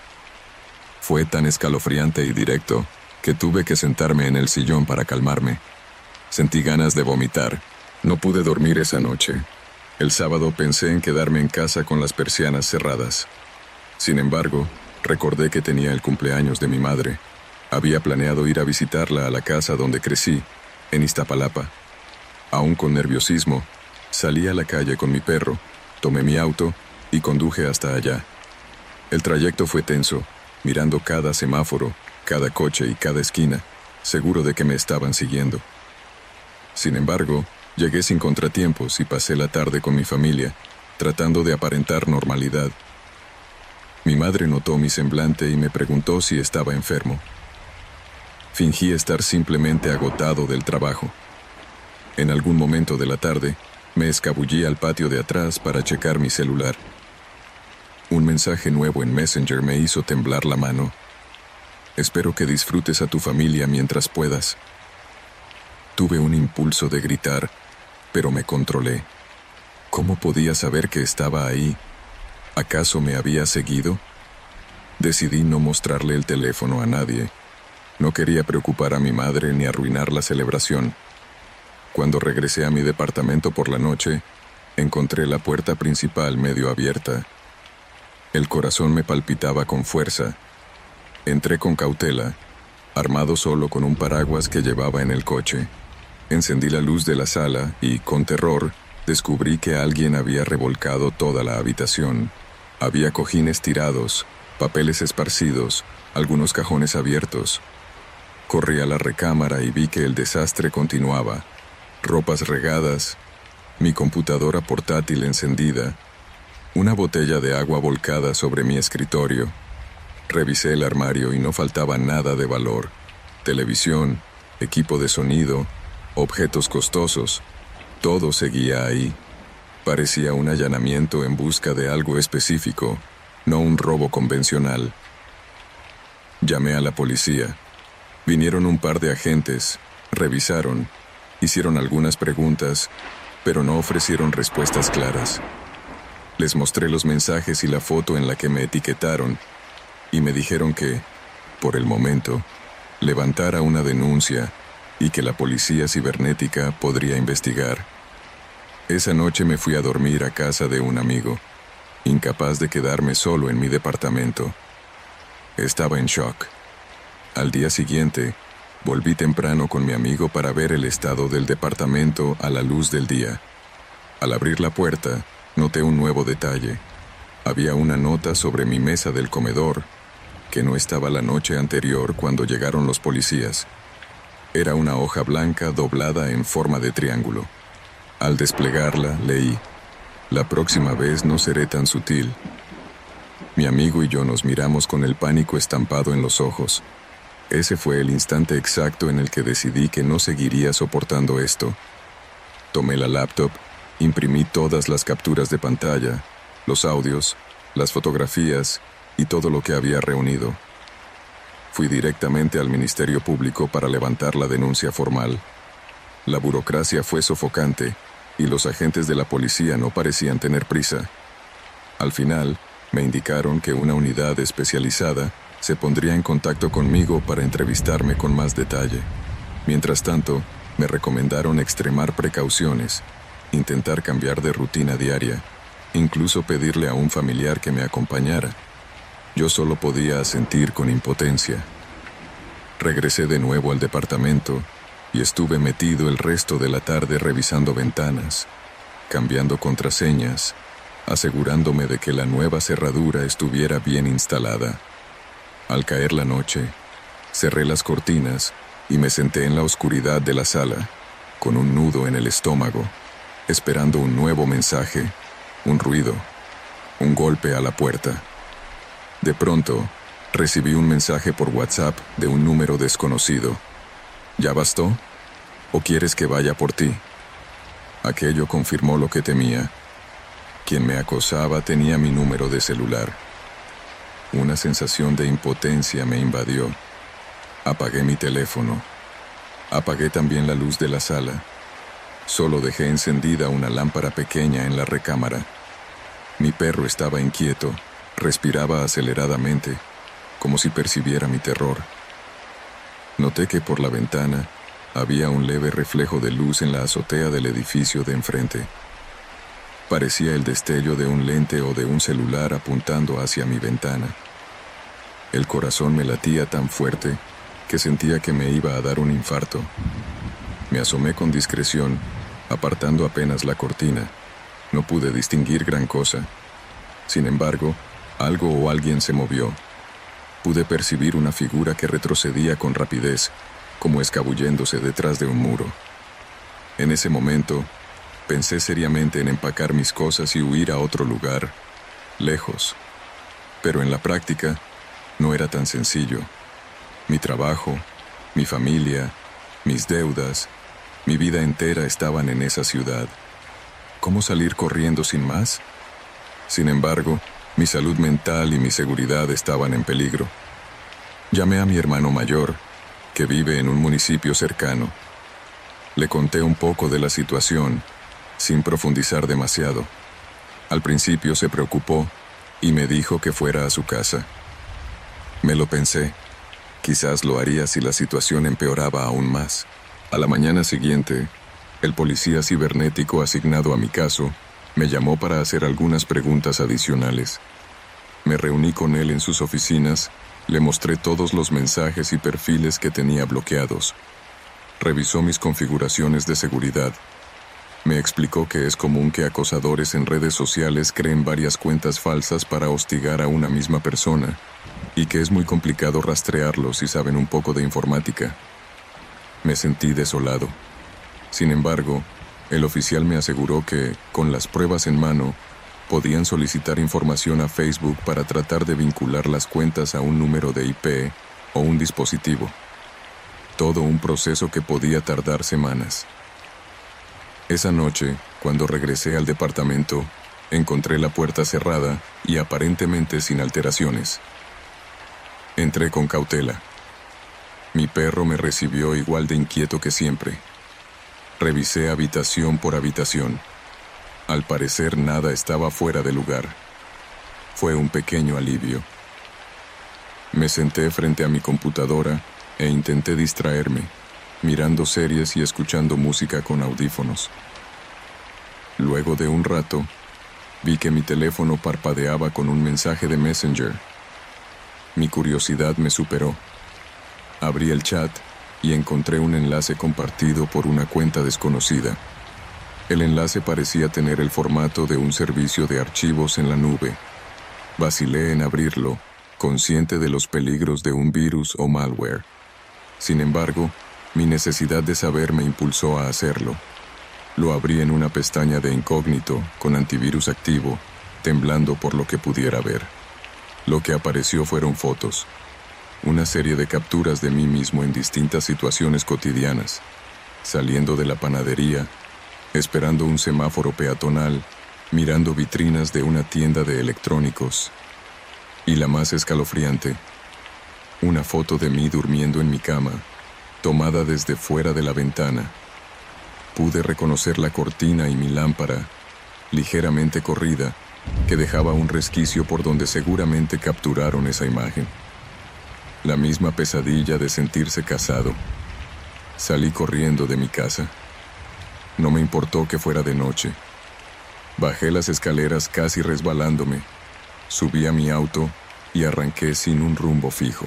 Fue tan escalofriante y directo que tuve que sentarme en el sillón para calmarme. Sentí ganas de vomitar. No pude dormir esa noche. El sábado pensé en quedarme en casa con las persianas cerradas. Sin embargo, recordé que tenía el cumpleaños de mi madre. Había planeado ir a visitarla a la casa donde crecí, en Iztapalapa. Aún con nerviosismo, salí a la calle con mi perro, tomé mi auto y conduje hasta allá. El trayecto fue tenso, mirando cada semáforo, cada coche y cada esquina, seguro de que me estaban siguiendo. Sin embargo, llegué sin contratiempos y pasé la tarde con mi familia, tratando de aparentar normalidad. Mi madre notó mi semblante y me preguntó si estaba enfermo. Fingí estar simplemente agotado del trabajo. En algún momento de la tarde, me escabullí al patio de atrás para checar mi celular. Un mensaje nuevo en Messenger me hizo temblar la mano. Espero que disfrutes a tu familia mientras puedas. Tuve un impulso de gritar, pero me controlé. ¿Cómo podía saber que estaba ahí? ¿Acaso me había seguido? Decidí no mostrarle el teléfono a nadie. No quería preocupar a mi madre ni arruinar la celebración. Cuando regresé a mi departamento por la noche, encontré la puerta principal medio abierta. El corazón me palpitaba con fuerza. Entré con cautela, armado solo con un paraguas que llevaba en el coche. Encendí la luz de la sala y, con terror, descubrí que alguien había revolcado toda la habitación. Había cojines tirados, papeles esparcidos, algunos cajones abiertos. Corrí a la recámara y vi que el desastre continuaba. Ropas regadas, mi computadora portátil encendida, una botella de agua volcada sobre mi escritorio, Revisé el armario y no faltaba nada de valor. Televisión, equipo de sonido, objetos costosos. Todo seguía ahí. Parecía un allanamiento en busca de algo específico, no un robo convencional. Llamé a la policía. Vinieron un par de agentes, revisaron, hicieron algunas preguntas, pero no ofrecieron respuestas claras. Les mostré los mensajes y la foto en la que me etiquetaron, y me dijeron que, por el momento, levantara una denuncia y que la policía cibernética podría investigar. Esa noche me fui a dormir a casa de un amigo, incapaz de quedarme solo en mi departamento. Estaba en shock. Al día siguiente, volví temprano con mi amigo para ver el estado del departamento a la luz del día. Al abrir la puerta, noté un nuevo detalle. Había una nota sobre mi mesa del comedor, que no estaba la noche anterior cuando llegaron los policías. Era una hoja blanca doblada en forma de triángulo. Al desplegarla, leí: «La próxima vez no seré tan sutil». Mi amigo y yo nos miramos con el pánico estampado en los ojos. Ese fue el instante exacto en el que decidí que no seguiría soportando esto. Tomé la laptop, imprimí todas las capturas de pantalla, los audios, las fotografías y todo lo que había reunido. Fui directamente al Ministerio Público para levantar la denuncia formal. La burocracia fue sofocante y los agentes de la policía no parecían tener prisa. Al final, me indicaron que una unidad especializada se pondría en contacto conmigo para entrevistarme con más detalle. Mientras tanto, me recomendaron extremar precauciones, intentar cambiar de rutina diaria, incluso pedirle a un familiar que me acompañara. Yo solo podía asentir con impotencia. Regresé de nuevo al departamento y estuve metido el resto de la tarde revisando ventanas, cambiando contraseñas, asegurándome de que la nueva cerradura estuviera bien instalada. Al caer la noche, cerré las cortinas y me senté en la oscuridad de la sala, con un nudo en el estómago, esperando un nuevo mensaje, un ruido, un golpe a la puerta. De pronto, recibí un mensaje por WhatsApp de un número desconocido. ¿Ya bastó? ¿O quieres que vaya por ti? Aquello confirmó lo que temía. Quien me acosaba tenía mi número de celular. Una sensación de impotencia me invadió. Apagué mi teléfono. Apagué también la luz de la sala. Solo dejé encendida una lámpara pequeña en la recámara. Mi perro estaba inquieto, respiraba aceleradamente, como si percibiera mi terror. Noté que por la ventana había un leve reflejo de luz en la azotea del edificio de enfrente. Parecía el destello de un lente o de un celular apuntando hacia mi ventana. El corazón me latía tan fuerte que sentía que me iba a dar un infarto. Me asomé con discreción, apartando apenas la cortina. No pude distinguir gran cosa. Sin embargo, algo o alguien se movió. Pude percibir una figura que retrocedía con rapidez, como escabulléndose detrás de un muro. En ese momento, pensé seriamente en empacar mis cosas y huir a otro lugar, lejos. Pero en la práctica, no era tan sencillo. Mi trabajo, mi familia, mis deudas, mi vida entera estaban en esa ciudad. ¿Cómo salir corriendo sin más? Sin embargo, mi salud mental y mi seguridad estaban en peligro. Llamé a mi hermano mayor, que vive en un municipio cercano. Le conté un poco de la situación, sin profundizar demasiado. Al principio se preocupó y me dijo que fuera a su casa. Me lo pensé. Quizás lo haría si la situación empeoraba aún más. A la mañana siguiente, el policía cibernético asignado a mi caso me llamó para hacer algunas preguntas adicionales. Me reuní con él en sus oficinas, le mostré todos los mensajes y perfiles que tenía bloqueados. Revisó mis configuraciones de seguridad. Me explicó que es común que acosadores en redes sociales creen varias cuentas falsas para hostigar a una misma persona, y que es muy complicado rastrearlos si saben un poco de informática. Me sentí desolado. Sin embargo, el oficial me aseguró que, con las pruebas en mano, podían solicitar información a Facebook para tratar de vincular las cuentas a un número de IP o un dispositivo. Todo un proceso que podía tardar semanas. Esa noche, cuando regresé al departamento, encontré la puerta cerrada y aparentemente sin alteraciones. Entré con cautela. Mi perro me recibió igual de inquieto que siempre. Revisé habitación por habitación. Al parecer nada estaba fuera de lugar. Fue un pequeño alivio. Me senté frente a mi computadora e intenté distraerme, mirando series y escuchando música con audífonos. Luego de un rato, vi que mi teléfono parpadeaba con un mensaje de Messenger. Mi curiosidad me superó. Abrí el chat y encontré un enlace compartido por una cuenta desconocida. El enlace parecía tener el formato de un servicio de archivos en la nube. Vacilé en abrirlo, consciente de los peligros de un virus o malware. Sin embargo, mi necesidad de saber me impulsó a hacerlo. Lo abrí en una pestaña de incógnito, con antivirus activo, temblando por lo que pudiera ver. Lo que apareció fueron fotos. Una serie de capturas de mí mismo en distintas situaciones cotidianas. Saliendo de la panadería, esperando un semáforo peatonal, mirando vitrinas de una tienda de electrónicos. Y la más escalofriante, una foto de mí durmiendo en mi cama, tomada desde fuera de la ventana. Pude reconocer la cortina y mi lámpara, ligeramente corrida, que dejaba un resquicio por donde seguramente capturaron esa imagen. La misma pesadilla de sentirse casado. Salí corriendo de mi casa. No me importó que fuera de noche. Bajé las escaleras casi resbalándome, subí a mi auto y arranqué sin un rumbo fijo.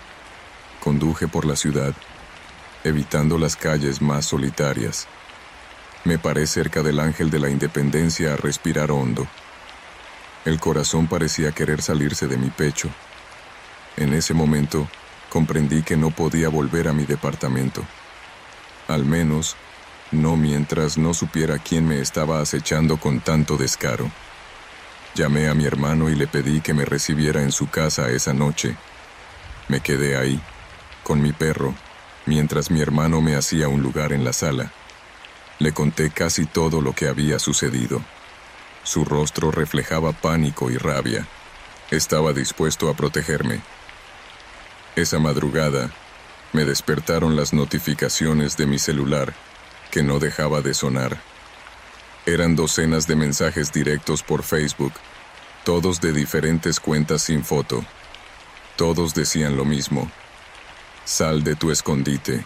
Conduje por la ciudad, evitando las calles más solitarias. Me paré cerca del Ángel de la Independencia a respirar hondo. El corazón parecía querer salirse de mi pecho. En ese momento, comprendí que no podía volver a mi departamento. Al menos, no mientras no supiera quién me estaba acechando con tanto descaro. Llamé a mi hermano y le pedí que me recibiera en su casa esa noche. Me quedé ahí, con mi perro, mientras mi hermano me hacía un lugar en la sala. Le conté casi todo lo que había sucedido. Su rostro reflejaba pánico y rabia. Estaba dispuesto a protegerme. Esa madrugada, me despertaron las notificaciones de mi celular, que no dejaba de sonar. Eran docenas de mensajes directos por Facebook, todos de diferentes cuentas sin foto. Todos decían lo mismo: sal de tu escondite.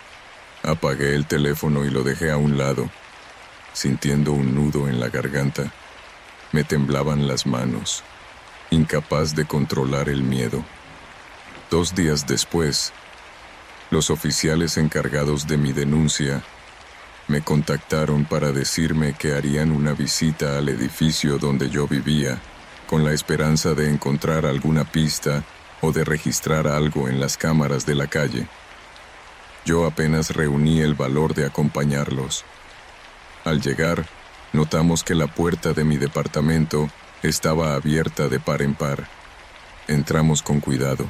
Apagué el teléfono y lo dejé a un lado, sintiendo un nudo en la garganta. Me temblaban las manos, incapaz de controlar el miedo. 2 días después, los oficiales encargados de mi denuncia me contactaron para decirme que harían una visita al edificio donde yo vivía, con la esperanza de encontrar alguna pista o de registrar algo en las cámaras de la calle. Yo apenas reuní el valor de acompañarlos. Al llegar, notamos que la puerta de mi departamento estaba abierta de par en par. Entramos con cuidado.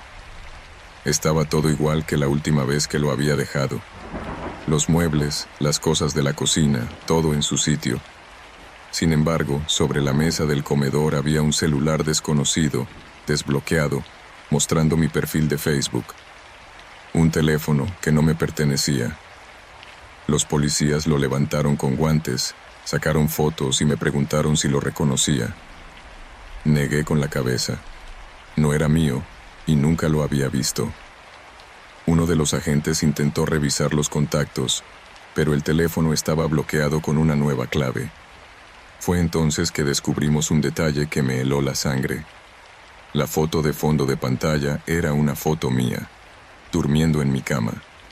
Estaba todo igual que la última vez que lo había dejado. Los muebles, las cosas de la cocina, todo en su sitio. Sin embargo, sobre la mesa del comedor había un celular desconocido, desbloqueado, mostrando mi perfil de Facebook. Un teléfono que no me pertenecía. Los policías lo levantaron con guantes, sacaron fotos y me preguntaron si lo reconocía. Negué con la cabeza. No era mío y nunca lo había visto. Uno de los agentes intentó revisar los contactos, pero el teléfono estaba bloqueado con una nueva clave. Fue entonces que descubrimos un detalle que me heló la sangre. La foto de fondo de pantalla era una foto mía, durmiendo en mi cama.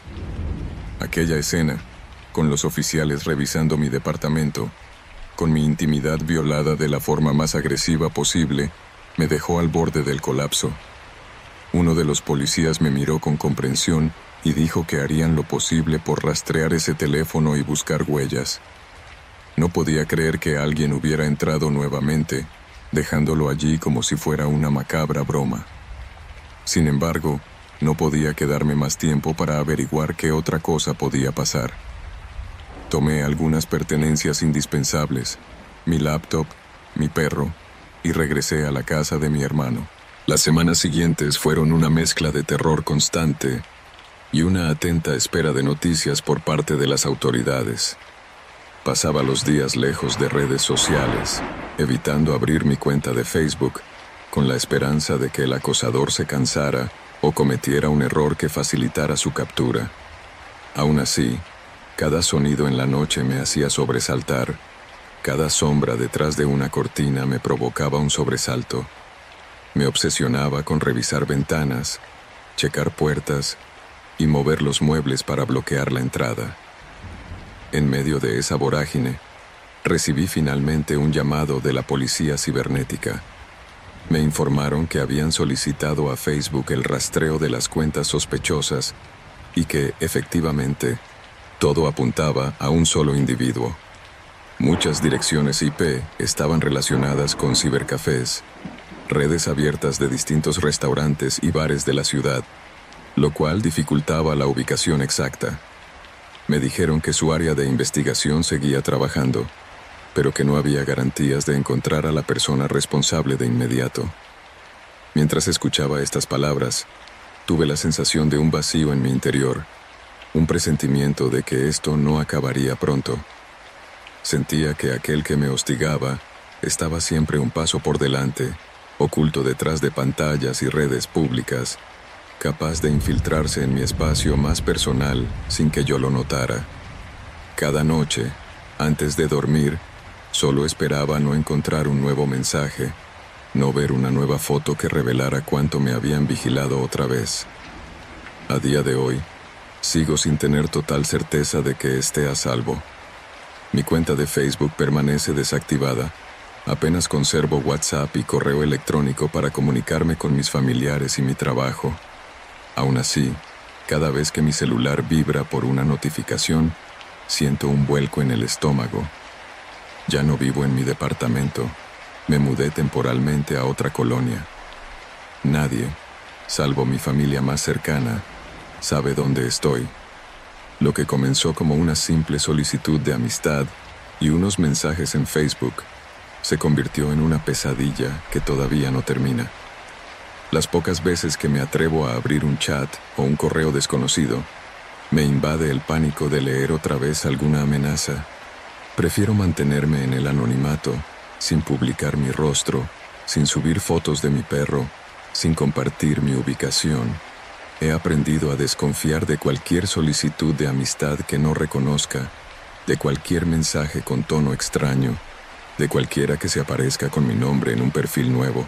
Aquella escena, con los oficiales revisando mi departamento, con mi intimidad violada de la forma más agresiva posible, me dejó al borde del colapso. Uno de los policías me miró con comprensión y dijo que harían lo posible por rastrear ese teléfono y buscar huellas. No podía creer que alguien hubiera entrado nuevamente dejándolo allí como si fuera una macabra broma. Sin embargo, no podía quedarme más tiempo para averiguar qué otra cosa podía pasar. Tomé algunas pertenencias indispensables, mi laptop, mi perro, y regresé a la casa de mi hermano. Las semanas siguientes fueron una mezcla de terror constante y una atenta espera de noticias por parte de las autoridades. Pasaba los días lejos de redes sociales, evitando abrir mi cuenta de Facebook, con la esperanza de que el acosador se cansara o cometiera un error que facilitara su captura. Aún así, cada sonido en la noche me hacía sobresaltar, cada sombra detrás de una cortina me provocaba un sobresalto. Me obsesionaba con revisar ventanas, checar puertas y mover los muebles para bloquear la entrada. En medio de esa vorágine, recibí finalmente un llamado de la policía cibernética. Me informaron que habían solicitado a Facebook el rastreo de las cuentas sospechosas y que, efectivamente, todo apuntaba a un solo individuo. Muchas direcciones IP estaban relacionadas con cibercafés, redes abiertas de distintos restaurantes y bares de la ciudad, lo cual dificultaba la ubicación exacta. Me dijeron que su área de investigación seguía trabajando, pero que no había garantías de encontrar a la persona responsable de inmediato. Mientras escuchaba estas palabras, tuve la sensación de un vacío en mi interior, un presentimiento de que esto no acabaría pronto. Sentía que aquel que me hostigaba estaba siempre un paso por delante, oculto detrás de pantallas y redes públicas, capaz de infiltrarse en mi espacio más personal sin que yo lo notara. Cada noche, antes de dormir, solo esperaba no encontrar un nuevo mensaje, no ver una nueva foto que revelara cuánto me habían vigilado otra vez. A día de hoy, sigo sin tener total certeza de que esté a salvo. Mi cuenta de Facebook permanece desactivada. Apenas conservo WhatsApp y correo electrónico para comunicarme con mis familiares y mi trabajo. Aún así, cada vez que mi celular vibra por una notificación, siento un vuelco en el estómago. Ya no vivo en mi departamento. Me mudé temporalmente a otra colonia. Nadie, salvo mi familia más cercana, sabe dónde estoy. Lo que comenzó como una simple solicitud de amistad y unos mensajes en Facebook se convirtió en una pesadilla que todavía no termina. Las pocas veces que me atrevo a abrir un chat o un correo desconocido, me invade el pánico de leer otra vez alguna amenaza. Prefiero mantenerme en el anonimato, sin publicar mi rostro, sin subir fotos de mi perro, sin compartir mi ubicación. He aprendido a desconfiar de cualquier solicitud de amistad que no reconozca, de cualquier mensaje con tono extraño, de cualquiera que se aparezca con mi nombre en un perfil nuevo.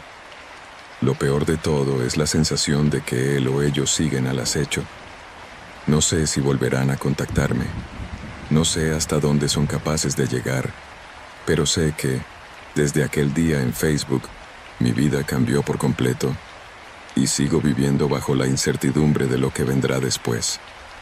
Lo peor de todo es la sensación de que él o ellos siguen al acecho. No sé si volverán a contactarme. No sé hasta dónde son capaces de llegar, pero sé que, desde aquel día en Facebook, mi vida cambió por completo. Y sigo viviendo bajo la incertidumbre de lo que vendrá después.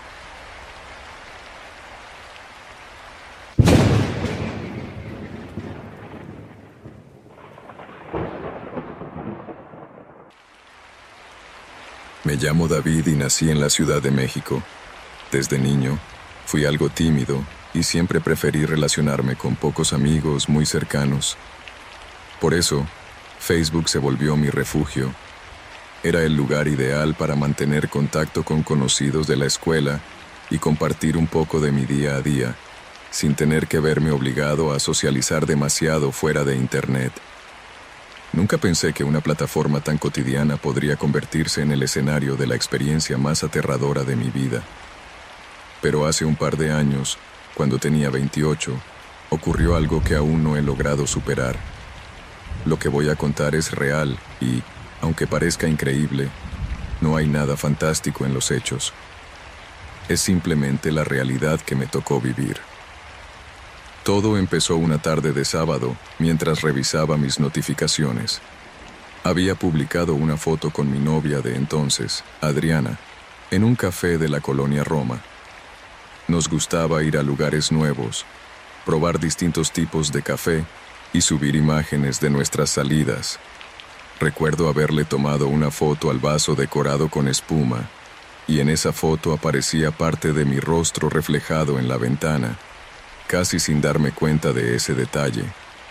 Me llamo David y nací en la Ciudad de México. Desde niño, fui algo tímido y siempre preferí relacionarme con pocos amigos muy cercanos. Por eso, Facebook se volvió mi refugio. Era el lugar ideal para mantener contacto con conocidos de la escuela y compartir un poco de mi día a día, sin tener que verme obligado a socializar demasiado fuera de Internet. Nunca pensé que una plataforma tan cotidiana podría convertirse en el escenario de la experiencia más aterradora de mi vida. Pero hace un par de años, cuando tenía 28, ocurrió algo que aún no he logrado superar. Lo que voy a contar es real y, aunque parezca increíble, no hay nada fantástico en los hechos. Es simplemente la realidad que me tocó vivir. Todo empezó una tarde de sábado, mientras revisaba mis notificaciones. Había publicado una foto con mi novia de entonces, Adriana, en un café de la colonia Roma. Nos gustaba ir a lugares nuevos, probar distintos tipos de café y subir imágenes de nuestras salidas. Recuerdo haberle tomado una foto al vaso decorado con espuma, y en esa foto aparecía parte de mi rostro reflejado en la ventana, casi sin darme cuenta de ese detalle.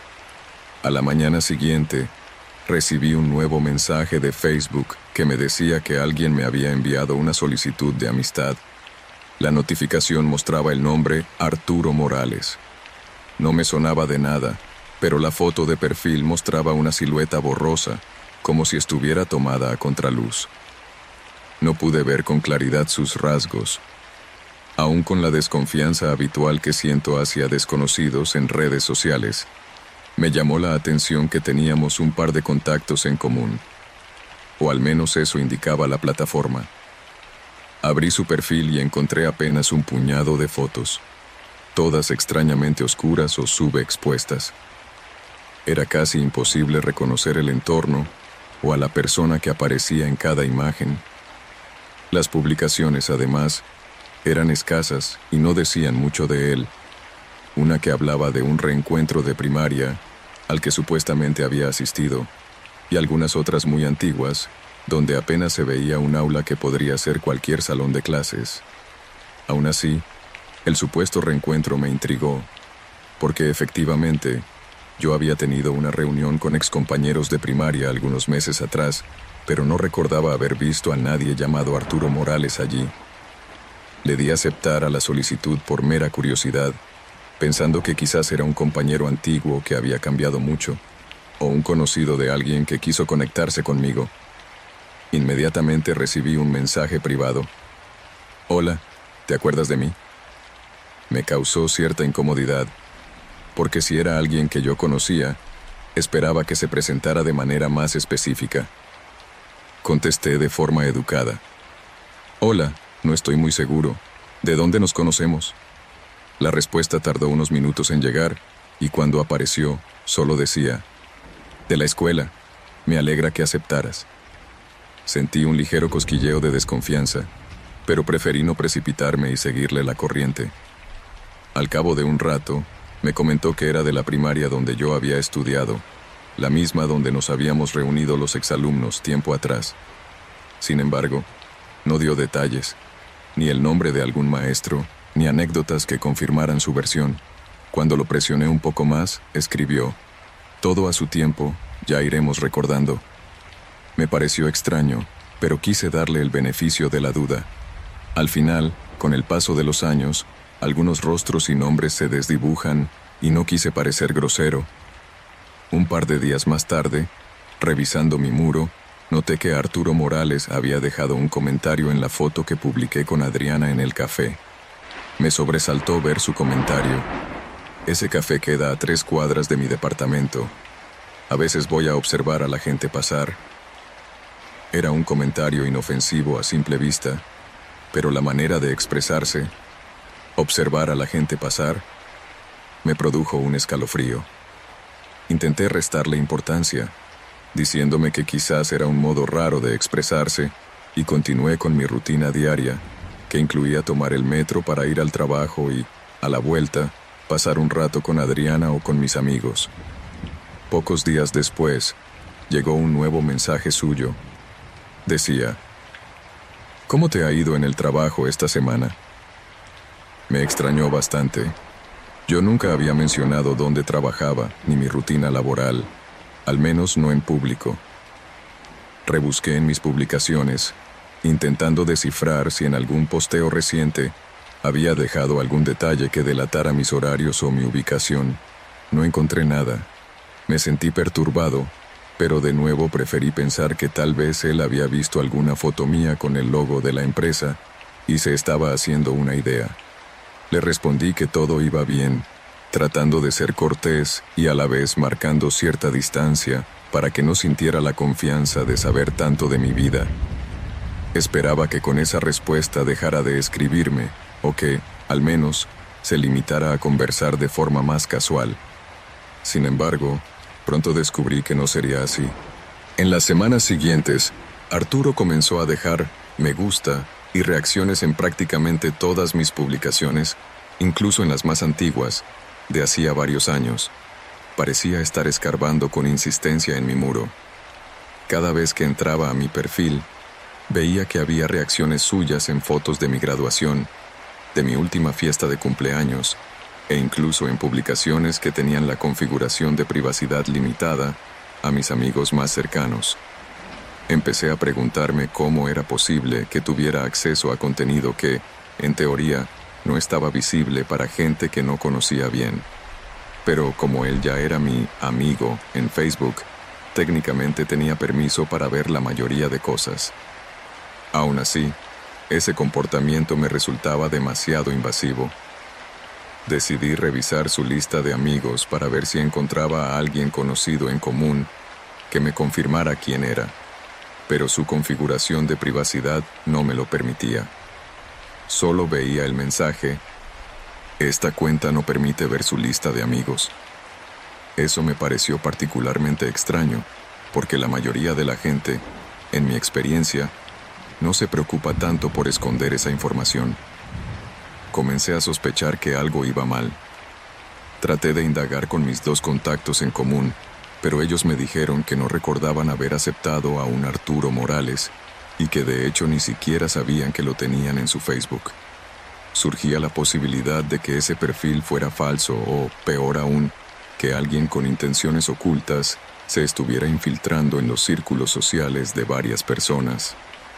A la mañana siguiente, recibí un nuevo mensaje de Facebook que me decía que alguien me había enviado una solicitud de amistad. La notificación mostraba el nombre Arturo Morales. No me sonaba de nada, pero la foto de perfil mostraba una silueta borrosa, como si estuviera tomada a contraluz. No pude ver con claridad sus rasgos. Aún con la desconfianza habitual que siento hacia desconocidos en redes sociales, me llamó la atención que teníamos un par de contactos en común, o al menos eso indicaba la plataforma. Abrí su perfil y encontré apenas un puñado de fotos, todas extrañamente oscuras o subexpuestas. Era casi imposible reconocer el entorno o a la persona que aparecía en cada imagen. Las publicaciones, además, eran escasas y no decían mucho de él. Una que hablaba de un reencuentro de primaria al que supuestamente había asistido, y algunas otras muy antiguas, donde apenas se veía un aula que podría ser cualquier salón de clases. Aún así, el supuesto reencuentro me intrigó, porque efectivamente, yo había tenido una reunión con excompañeros de primaria algunos meses atrás, pero no recordaba haber visto a nadie llamado Arturo Morales allí. Le di a aceptar a la solicitud por mera curiosidad, pensando que quizás era un compañero antiguo que había cambiado mucho, o un conocido de alguien que quiso conectarse conmigo. Inmediatamente recibí un mensaje privado. «Hola, ¿te acuerdas de mí?». Me causó cierta incomodidad, porque si era alguien que yo conocía, esperaba que se presentara de manera más específica. Contesté de forma educada. «Hola, no estoy muy seguro. ¿De dónde nos conocemos?». La respuesta tardó unos minutos en llegar, y cuando apareció, solo decía: «De la escuela. Me alegra que aceptaras». Sentí un ligero cosquilleo de desconfianza, pero preferí no precipitarme y seguirle la corriente. Al cabo de un rato, me comentó que era de la primaria donde yo había estudiado, la misma donde nos habíamos reunido los exalumnos tiempo atrás. Sin embargo, no dio detalles, ni el nombre de algún maestro, ni anécdotas que confirmaran su versión. Cuando lo presioné un poco más, escribió: «Todo a su tiempo, ya iremos recordando». Me pareció extraño, pero quise darle el beneficio de la duda. Al final, con el paso de los años, algunos rostros y nombres se desdibujan y no quise parecer grosero. Un par de días más tarde, revisando mi muro, noté que Arturo Morales había dejado un comentario en la foto que publiqué con Adriana en el café. Me sobresaltó ver su comentario. «Ese café queda a 3 cuadras de mi departamento. A veces voy a observar a la gente pasar». Era un comentario inofensivo a simple vista, pero la manera de expresarse, observar a la gente pasar, me produjo un escalofrío. Intenté restarle importancia, diciéndome que quizás era un modo raro de expresarse, y continué con mi rutina diaria, que incluía tomar el metro para ir al trabajo y, a la vuelta, pasar un rato con Adriana o con mis amigos. Pocos días después, llegó un nuevo mensaje suyo. Decía: «¿Cómo te ha ido en el trabajo esta semana?». Me extrañó bastante. Yo nunca había mencionado dónde trabajaba ni mi rutina laboral, al menos no en público. Rebusqué en mis publicaciones, intentando descifrar si en algún posteo reciente había dejado algún detalle que delatara mis horarios o mi ubicación. No encontré nada. Me sentí perturbado, pero de nuevo preferí pensar que tal vez él había visto alguna foto mía con el logo de la empresa y se estaba haciendo una idea. Le respondí que todo iba bien, tratando de ser cortés y a la vez marcando cierta distancia para que no sintiera la confianza de saber tanto de mi vida. Esperaba que con esa respuesta dejara de escribirme, o que, al menos, se limitara a conversar de forma más casual. Sin embargo, pronto descubrí que no sería así. En las semanas siguientes, Arturo comenzó a dejar me gusta y reacciones en prácticamente todas mis publicaciones, incluso en las más antiguas, de hacía varios años. Parecía estar escarbando con insistencia en mi muro. Cada vez que entraba a mi perfil, veía que había reacciones suyas en fotos de mi graduación, de mi última fiesta de cumpleaños, e incluso en publicaciones que tenían la configuración de privacidad limitada a mis amigos más cercanos. Empecé a preguntarme cómo era posible que tuviera acceso a contenido que, en teoría, no estaba visible para gente que no conocía bien. Pero como él ya era mi amigo en Facebook, técnicamente tenía permiso para ver la mayoría de cosas. Aún así, ese comportamiento me resultaba demasiado invasivo. Decidí revisar su lista de amigos para ver si encontraba a alguien conocido en común que me confirmara quién era, pero su configuración de privacidad no me lo permitía. Solo veía el mensaje: "Esta cuenta no permite ver su lista de amigos". Eso me pareció particularmente extraño, porque la mayoría de la gente, en mi experiencia, no se preocupa tanto por esconder esa información. Comencé a sospechar que algo iba mal. Traté de indagar con mis 2 contactos en común, pero ellos me dijeron que no recordaban haber aceptado a un Arturo Morales y que de hecho ni siquiera sabían que lo tenían en su Facebook. Surgía la posibilidad de que ese perfil fuera falso o, peor aún, que alguien con intenciones ocultas se estuviera infiltrando en los círculos sociales de varias personas.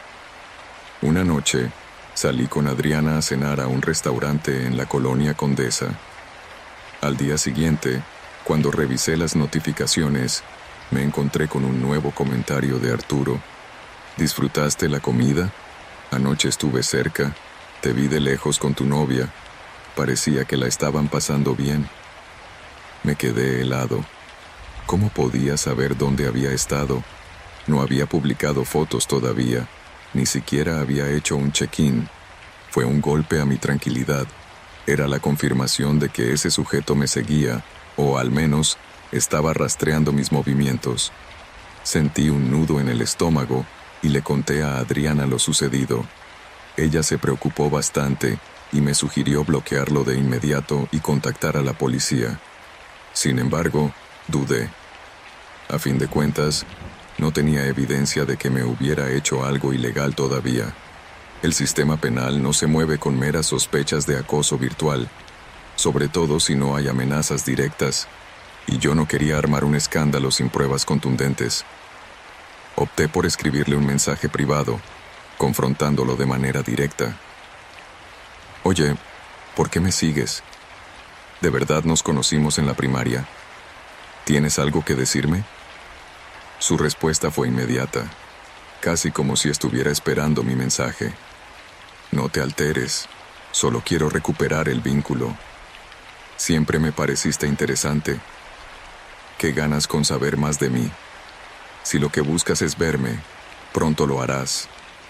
Una noche, salí con Adriana a cenar a un restaurante en la colonia Condesa. Al día siguiente, cuando revisé las notificaciones, me encontré con un nuevo comentario de Arturo. ¿Disfrutaste la comida? Anoche estuve cerca, te vi de lejos con tu novia. Parecía que la estaban pasando bien. Me quedé helado. ¿Cómo podía saber dónde había estado? No había publicado fotos todavía, ni siquiera había hecho un check-in. Fue un golpe a mi tranquilidad. Era la confirmación de que ese sujeto me seguía, o al menos estaba rastreando mis movimientos. Sentí un nudo en el estómago y le conté a Adriana lo sucedido. Ella se preocupó bastante y me sugirió bloquearlo de inmediato y contactar a la policía. Sin embargo, dudé. A fin de cuentas, no tenía evidencia de que me hubiera hecho algo ilegal todavía. El sistema penal no se mueve con meras sospechas de acoso virtual, sobre todo si no hay amenazas directas, y yo no quería armar un escándalo sin pruebas contundentes. Opté por escribirle un mensaje privado, confrontándolo de manera directa. Oye, ¿por qué me sigues? ¿De verdad nos conocimos en la primaria? ¿Tienes algo que decirme? Su respuesta fue inmediata, casi como si estuviera esperando mi mensaje. No te alteres, solo quiero recuperar el vínculo. Siempre me pareciste interesante. ¿Qué ganas con saber más de mí? Si lo que buscas es verme, pronto lo harás.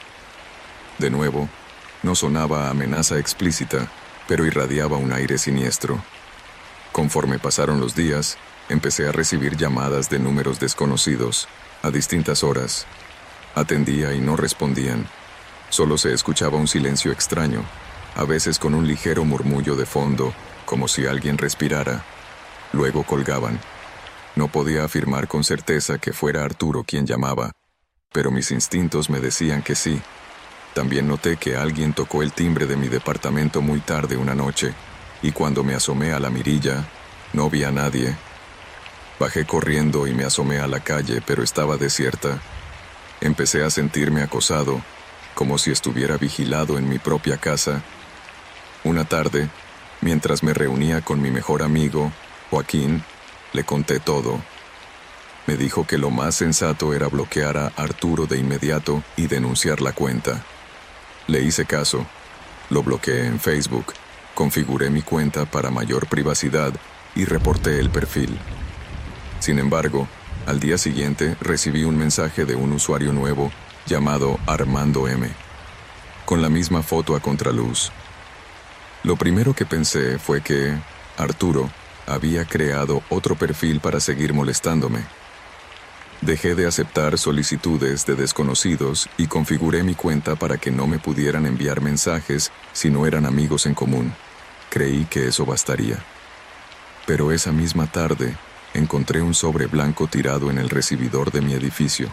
De nuevo, no sonaba a amenaza explícita, pero irradiaba un aire siniestro. Conforme pasaron los días, empecé a recibir llamadas de números desconocidos, a distintas horas. Atendía y no respondían. Solo se escuchaba un silencio extraño, a veces con un ligero murmullo de fondo, como si alguien respirara. Luego colgaban. No podía afirmar con certeza que fuera Arturo quien llamaba, pero mis instintos me decían que sí. También noté que alguien tocó el timbre de mi departamento muy tarde una noche, y cuando me asomé a la mirilla, no vi a nadie. Bajé corriendo y me asomé a la calle, pero estaba desierta. Empecé a sentirme acosado, como si estuviera vigilado en mi propia casa. Una tarde, mientras me reunía con mi mejor amigo, Joaquín, le conté todo. Me dijo que lo más sensato era bloquear a Arturo de inmediato y denunciar la cuenta. Le hice caso. Lo bloqueé en Facebook, configuré mi cuenta para mayor privacidad y reporté el perfil. Sin embargo, al día siguiente recibí un mensaje de un usuario nuevo llamado Armando M, con la misma foto a contraluz. Lo primero que pensé fue que Arturo había creado otro perfil para seguir molestándome. Dejé de aceptar solicitudes de desconocidos y configuré mi cuenta para que no me pudieran enviar mensajes si no eran amigos en común. Creí que eso bastaría. Pero esa misma tarde, encontré un sobre blanco tirado en el recibidor de mi edificio.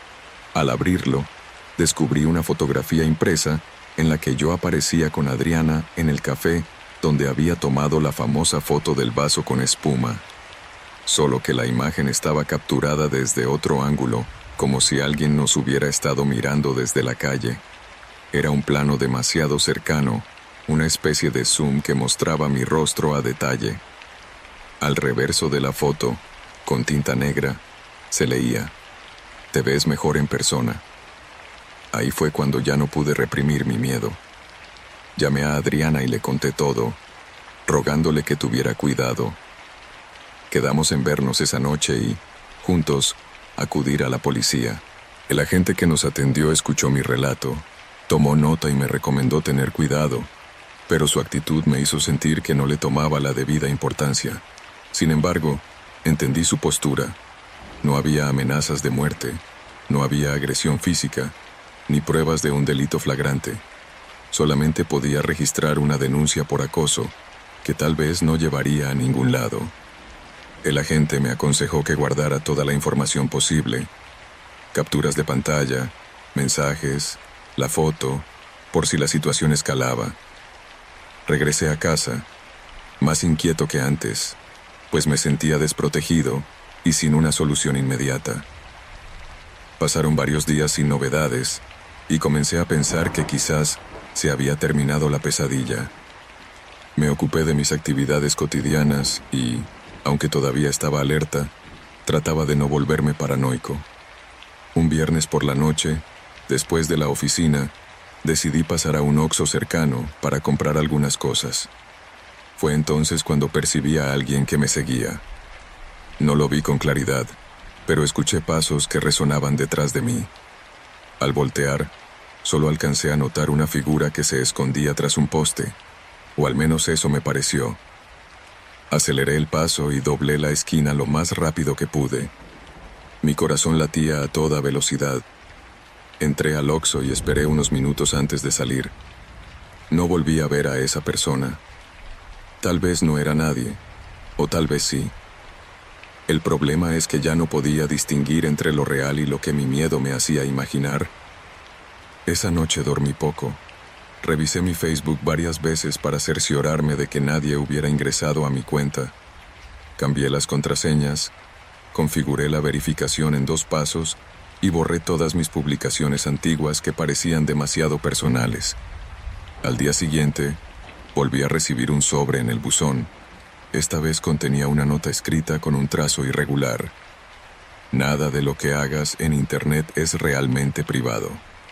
Al abrirlo, descubrí una fotografía impresa en la que yo aparecía con Adriana en el café donde había tomado la famosa foto del vaso con espuma. Solo que la imagen estaba capturada desde otro ángulo, como si alguien nos hubiera estado mirando desde la calle. Era un plano demasiado cercano, una especie de zoom que mostraba mi rostro a detalle. Al reverso de la foto, con tinta negra, se leía: "Te ves mejor en persona". Ahí fue cuando ya no pude reprimir mi miedo. Llamé a Adriana y le conté todo, rogándole que tuviera cuidado. Quedamos en vernos esa noche y, juntos, acudir a la policía. El agente que nos atendió escuchó mi relato, tomó nota y me recomendó tener cuidado, pero su actitud me hizo sentir que no le tomaba la debida importancia. Sin embargo, entendí su postura. No había amenazas de muerte, no había agresión física, ni pruebas de un delito flagrante. Solamente podía registrar una denuncia por acoso, que tal vez no llevaría a ningún lado. El agente me aconsejó que guardara toda la información posible: capturas de pantalla, mensajes, la foto, por si la situación escalaba. Regresé a casa, más inquieto que antes, pues me sentía desprotegido y sin una solución inmediata. Pasaron varios días sin novedades y comencé a pensar que quizás se había terminado la pesadilla. Me ocupé de mis actividades cotidianas y, aunque todavía estaba alerta, trataba de no volverme paranoico. Un viernes por la noche, después de la oficina, decidí pasar a un Oxxo cercano para comprar algunas cosas. Fue entonces cuando percibí a alguien que me seguía. No lo vi con claridad, pero escuché pasos que resonaban detrás de mí. Al voltear, solo alcancé a notar una figura que se escondía tras un poste, o al menos eso me pareció. Aceleré el paso y doblé la esquina lo más rápido que pude. Mi corazón latía a toda velocidad. Entré al Oxxo y esperé unos minutos antes de salir. No volví a ver a esa persona. Tal vez no era nadie, o tal vez sí. El problema es que ya no podía distinguir entre lo real y lo que mi miedo me hacía imaginar. Esa noche dormí poco. Revisé mi Facebook varias veces para cerciorarme de que nadie hubiera ingresado a mi cuenta. Cambié las contraseñas, configuré la verificación en 2 pasos y borré todas mis publicaciones antiguas que parecían demasiado personales. Al día siguiente, volví a recibir un sobre en el buzón. Esta vez contenía una nota escrita con un trazo irregular. Nada de lo que hagas en Internet es realmente privado.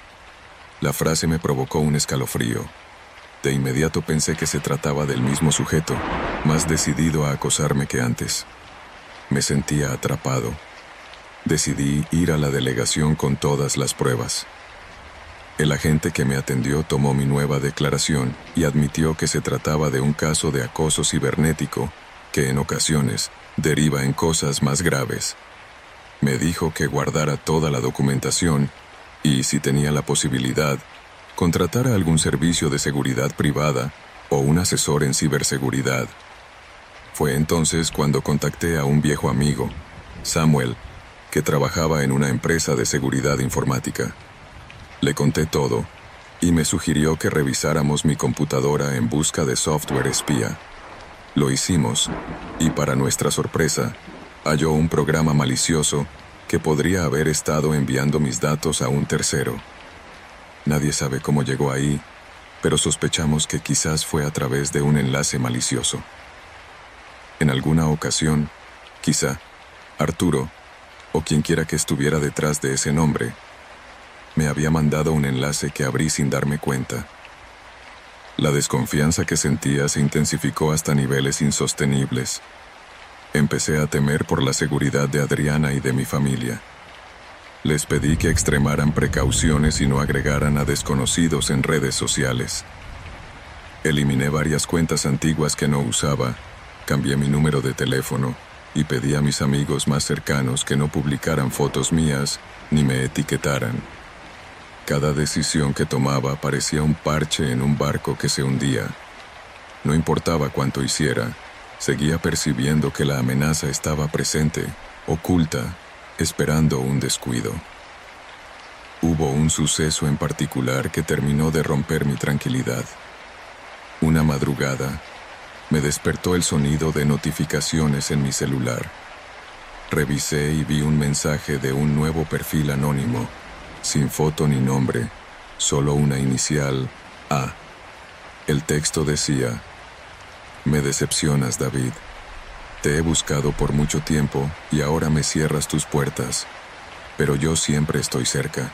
La frase me provocó un escalofrío. De inmediato pensé que se trataba del mismo sujeto, más decidido a acosarme que antes. Me sentía atrapado. Decidí ir a la delegación con todas las pruebas. El agente que me atendió tomó mi nueva declaración y admitió que se trataba de un caso de acoso cibernético que en ocasiones deriva en cosas más graves. Me dijo que guardara toda la documentación y, si tenía la posibilidad, contratara algún servicio de seguridad privada o un asesor en ciberseguridad. Fue entonces cuando contacté a un viejo amigo, Samuel, que trabajaba en una empresa de seguridad informática. Le conté todo y me sugirió que revisáramos mi computadora en busca de software espía. Lo hicimos y, para nuestra sorpresa, halló un programa malicioso que podría haber estado enviando mis datos a un tercero. Nadie sabe cómo llegó ahí, pero sospechamos que quizás fue a través de un enlace malicioso. En alguna ocasión, quizá, Arturo, o quienquiera que estuviera detrás de ese nombre, me había mandado un enlace que abrí sin darme cuenta. La desconfianza que sentía se intensificó hasta niveles insostenibles. Empecé a temer por la seguridad de Adriana y de mi familia. Les pedí que extremaran precauciones y no agregaran a desconocidos en redes sociales. Eliminé varias cuentas antiguas que no usaba, cambié mi número de teléfono y pedí a mis amigos más cercanos que no publicaran fotos mías ni me etiquetaran. Cada decisión que tomaba parecía un parche en un barco que se hundía. No importaba cuánto hiciera, Seguía percibiendo que la amenaza estaba presente, oculta, esperando un descuido. Hubo un suceso en particular que terminó de romper mi tranquilidad. Una madrugada, me despertó el sonido de notificaciones en mi celular. Revisé y vi un mensaje de un nuevo perfil anónimo, sin foto ni nombre, solo una inicial, A. El texto decía: «Me decepcionas, David. Te he buscado por mucho tiempo y ahora me cierras tus puertas, pero yo siempre estoy cerca».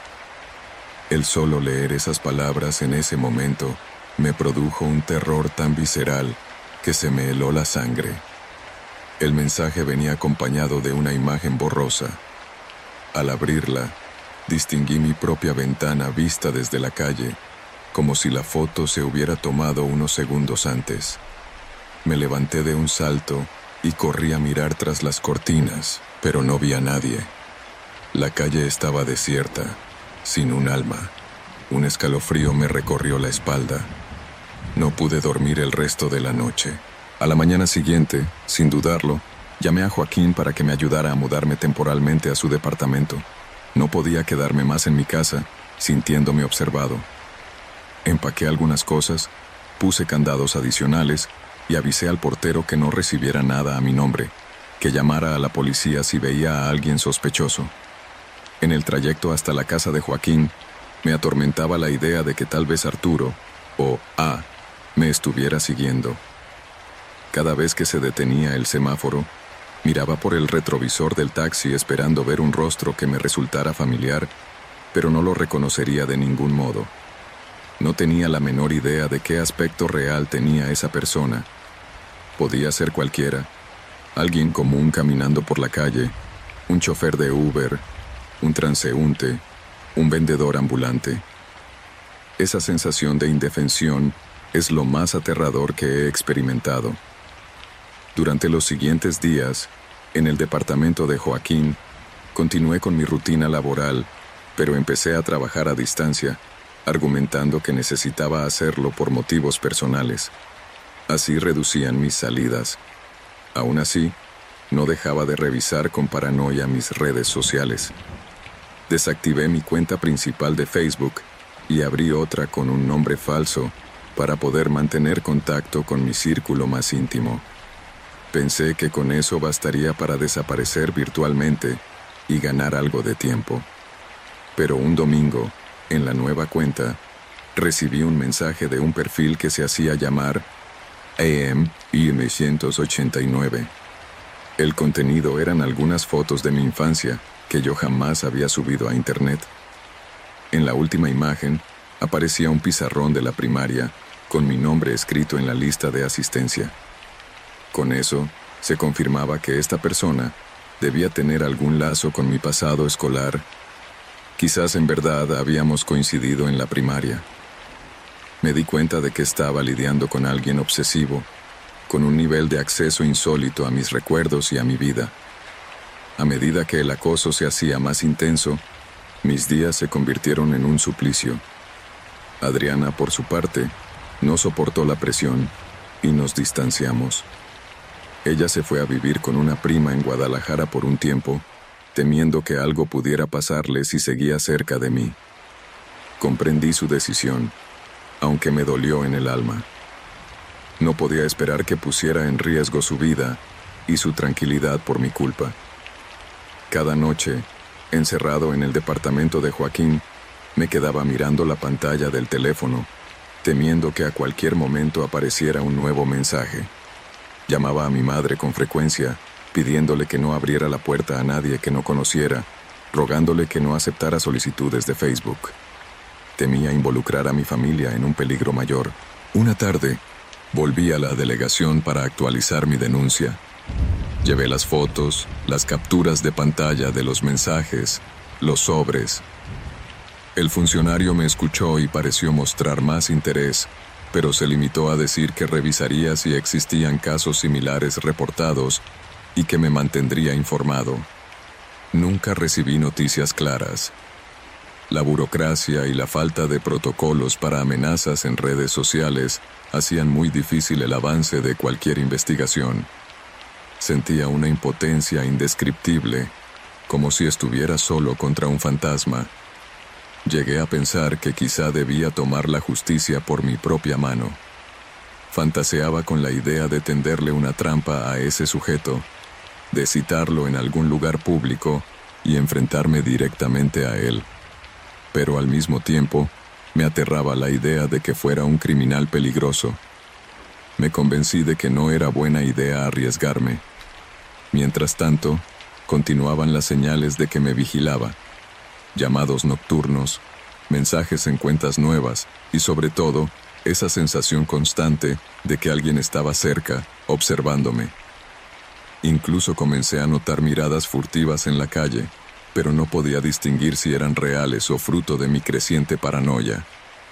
El solo leer esas palabras en ese momento me produjo un terror tan visceral que se me heló la sangre. El mensaje venía acompañado de una imagen borrosa. Al abrirla, distinguí mi propia ventana vista desde la calle, como si la foto se hubiera tomado unos segundos antes. Me levanté de un salto y corrí a mirar tras las cortinas, pero no vi a nadie. La calle estaba desierta, sin un alma. Un escalofrío me recorrió la espalda. No pude dormir el resto de la noche. A la mañana siguiente, sin dudarlo, llamé a Joaquín para que me ayudara a mudarme temporalmente a su departamento. No podía quedarme más en mi casa, sintiéndome observado. Empaqué algunas cosas, puse candados adicionales y avisé al portero que no recibiera nada a mi nombre, que llamara a la policía si veía a alguien sospechoso. En el trayecto hasta la casa de Joaquín, me atormentaba la idea de que tal vez Arturo, o A, me estuviera siguiendo. Cada vez que se detenía el semáforo, miraba por el retrovisor del taxi esperando ver un rostro que me resultara familiar, pero no lo reconocería de ningún modo. No tenía la menor idea de qué aspecto real tenía esa persona. Podía ser cualquiera, alguien común caminando por la calle, un chofer de Uber, un transeúnte, un vendedor ambulante. Esa sensación de indefensión es lo más aterrador que he experimentado. Durante los siguientes días, en el departamento de Joaquín, continué con mi rutina laboral, pero empecé a trabajar a distancia, argumentando que necesitaba hacerlo por motivos personales. Así reducían mis salidas. Aún así, no dejaba de revisar con paranoia mis redes sociales. Desactivé mi cuenta principal de Facebook y abrí otra con un nombre falso para poder mantener contacto con mi círculo más íntimo. Pensé que con eso bastaría para desaparecer virtualmente y ganar algo de tiempo. Pero un domingo, en la nueva cuenta, recibí un mensaje de un perfil que se hacía llamar AM-189. El contenido eran algunas fotos de mi infancia que yo jamás había subido a internet. En la última imagen aparecía un pizarrón de la primaria con mi nombre escrito en la lista de asistencia. Con eso, se confirmaba que esta persona debía tener algún lazo con mi pasado escolar. Quizás en verdad habíamos coincidido en la primaria. Me di cuenta de que estaba lidiando con alguien obsesivo, con un nivel de acceso insólito a mis recuerdos y a mi vida. A medida que el acoso se hacía más intenso, mis días se convirtieron en un suplicio. Adriana, por su parte, no soportó la presión y nos distanciamos. Ella se fue a vivir con una prima en Guadalajara por un tiempo, temiendo que algo pudiera pasarle si seguía cerca de mí. Comprendí su decisión, aunque me dolió en el alma. No podía esperar que pusiera en riesgo su vida y su tranquilidad por mi culpa. Cada noche, encerrado en el departamento de Joaquín, me quedaba mirando la pantalla del teléfono, temiendo que a cualquier momento apareciera un nuevo mensaje. Llamaba a mi madre con frecuencia, pidiéndole que no abriera la puerta a nadie que no conociera, rogándole que no aceptara solicitudes de Facebook. Temía involucrar a mi familia en un peligro mayor. Una tarde, volví a la delegación para actualizar mi denuncia. Llevé las fotos, las capturas de pantalla de los mensajes, los sobres. El funcionario me escuchó y pareció mostrar más interés, pero se limitó a decir que revisaría si existían casos similares reportados y que me mantendría informado. Nunca recibí noticias claras. La burocracia y la falta de protocolos para amenazas en redes sociales hacían muy difícil el avance de cualquier investigación. Sentía una impotencia indescriptible, como si estuviera solo contra un fantasma. Llegué a pensar que quizá debía tomar la justicia por mi propia mano. Fantaseaba con la idea de tenderle una trampa a ese sujeto, de citarlo en algún lugar público y enfrentarme directamente a él. Pero al mismo tiempo, me aterraba la idea de que fuera un criminal peligroso. Me convencí de que no era buena idea arriesgarme. Mientras tanto, continuaban las señales de que me vigilaba. Llamados nocturnos, mensajes en cuentas nuevas y sobre todo, esa sensación constante de que alguien estaba cerca, observándome. Incluso comencé a notar miradas furtivas en la calle, pero no podía distinguir si eran reales o fruto de mi creciente paranoia.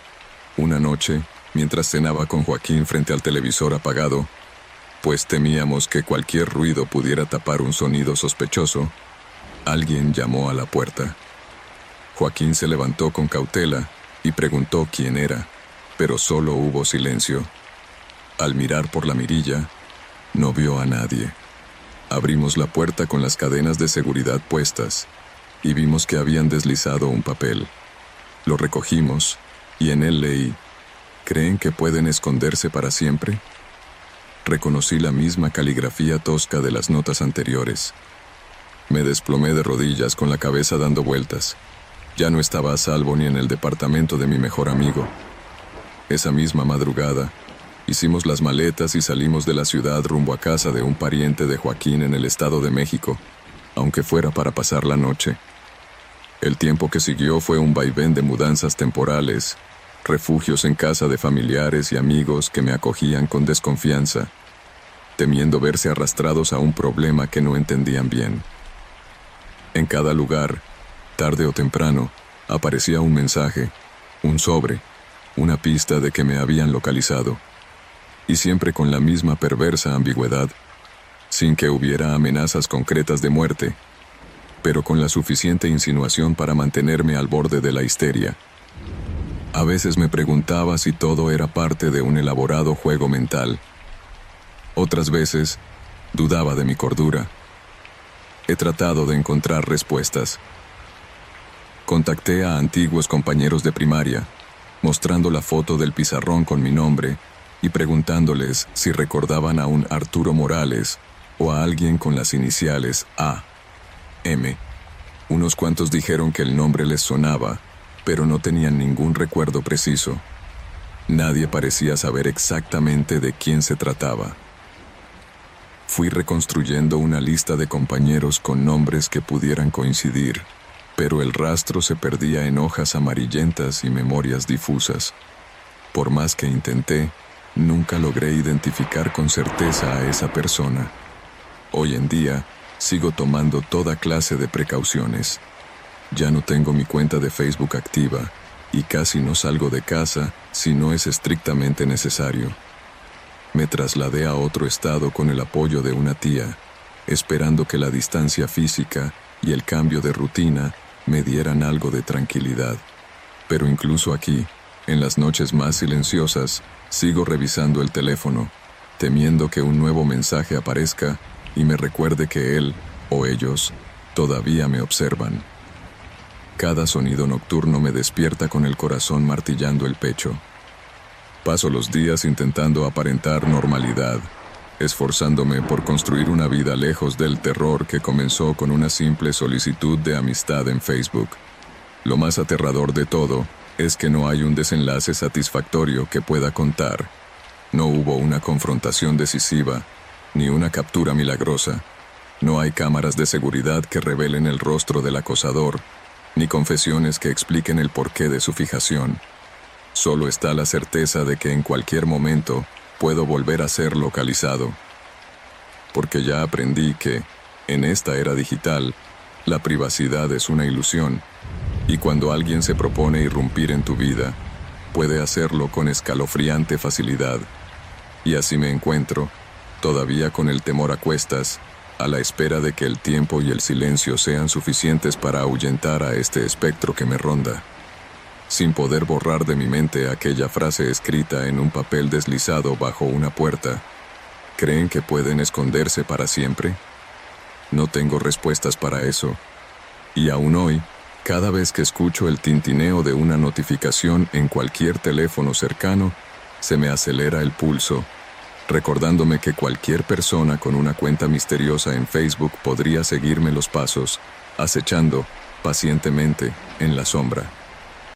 Una noche, mientras cenaba con Joaquín frente al televisor apagado, pues temíamos que cualquier ruido pudiera tapar un sonido sospechoso, alguien llamó a la puerta. Joaquín se levantó con cautela y preguntó quién era, pero solo hubo silencio. Al mirar por la mirilla, no vio a nadie. Abrimos la puerta con las cadenas de seguridad puestas y vimos que habían deslizado un papel. Lo recogimos y en él leí: ¿creen que pueden esconderse para siempre? Reconocí la misma caligrafía tosca de las notas anteriores. Me desplomé de rodillas con la cabeza dando vueltas. Ya no estaba a salvo ni en el departamento de mi mejor amigo. Esa misma madrugada, hicimos las maletas y salimos de la ciudad rumbo a casa de un pariente de Joaquín en el Estado de México, aunque fuera para pasar la noche. El tiempo que siguió fue un vaivén de mudanzas temporales, refugios en casa de familiares y amigos que me acogían con desconfianza, temiendo verse arrastrados a un problema que no entendían bien. En cada lugar, tarde o temprano, aparecía un mensaje, un sobre, una pista de que me habían localizado, y siempre con la misma perversa ambigüedad, sin que hubiera amenazas concretas de muerte, pero con la suficiente insinuación para mantenerme al borde de la histeria. A veces me preguntaba si todo era parte de un elaborado juego mental. Otras veces, dudaba de mi cordura. He tratado de encontrar respuestas. Contacté a antiguos compañeros de primaria, mostrando la foto del pizarrón con mi nombre y preguntándoles si recordaban a un Arturo Morales o a alguien con las iniciales A, M. Unos cuantos dijeron que el nombre les sonaba, pero no tenían ningún recuerdo preciso. Nadie parecía saber exactamente de quién se trataba. Fui reconstruyendo una lista de compañeros con nombres que pudieran coincidir, pero el rastro se perdía en hojas amarillentas y memorias difusas. Por más que intenté, nunca logré identificar con certeza a esa persona. Hoy en día, sigo tomando toda clase de precauciones. Ya no tengo mi cuenta de Facebook activa y casi no salgo de casa si no es estrictamente necesario. Me trasladé a otro estado con el apoyo de una tía, esperando que la distancia física y el cambio de rutina me dieran algo de tranquilidad. Pero incluso aquí, en las noches más silenciosas, sigo revisando el teléfono, temiendo que un nuevo mensaje aparezca y me recuerde que él, o ellos, todavía me observan. Cada sonido nocturno me despierta con el corazón martillando el pecho. Paso los días intentando aparentar normalidad, esforzándome por construir una vida lejos del terror que comenzó con una simple solicitud de amistad en Facebook. Lo más aterrador de todo es que no hay un desenlace satisfactorio que pueda contar. No hubo una confrontación decisiva, ni una captura milagrosa. No hay cámaras de seguridad que revelen el rostro del acosador, ni confesiones que expliquen el porqué de su fijación. Solo está la certeza de que en cualquier momento puedo volver a ser localizado. Porque ya aprendí que, en esta era digital, la privacidad es una ilusión, y cuando alguien se propone irrumpir en tu vida, puede hacerlo con escalofriante facilidad. Y así me encuentro, todavía con el temor a cuestas, a la espera de que el tiempo y el silencio sean suficientes para ahuyentar a este espectro que me ronda. Sin poder borrar de mi mente aquella frase escrita en un papel deslizado bajo una puerta, ¿Creen que pueden esconderse para siempre? No tengo respuestas para eso. Y aún hoy, cada vez que escucho el tintineo de una notificación en cualquier teléfono cercano, se me acelera el pulso, recordándome que cualquier persona con una cuenta misteriosa en Facebook podría seguirme los pasos, acechando pacientemente en la sombra.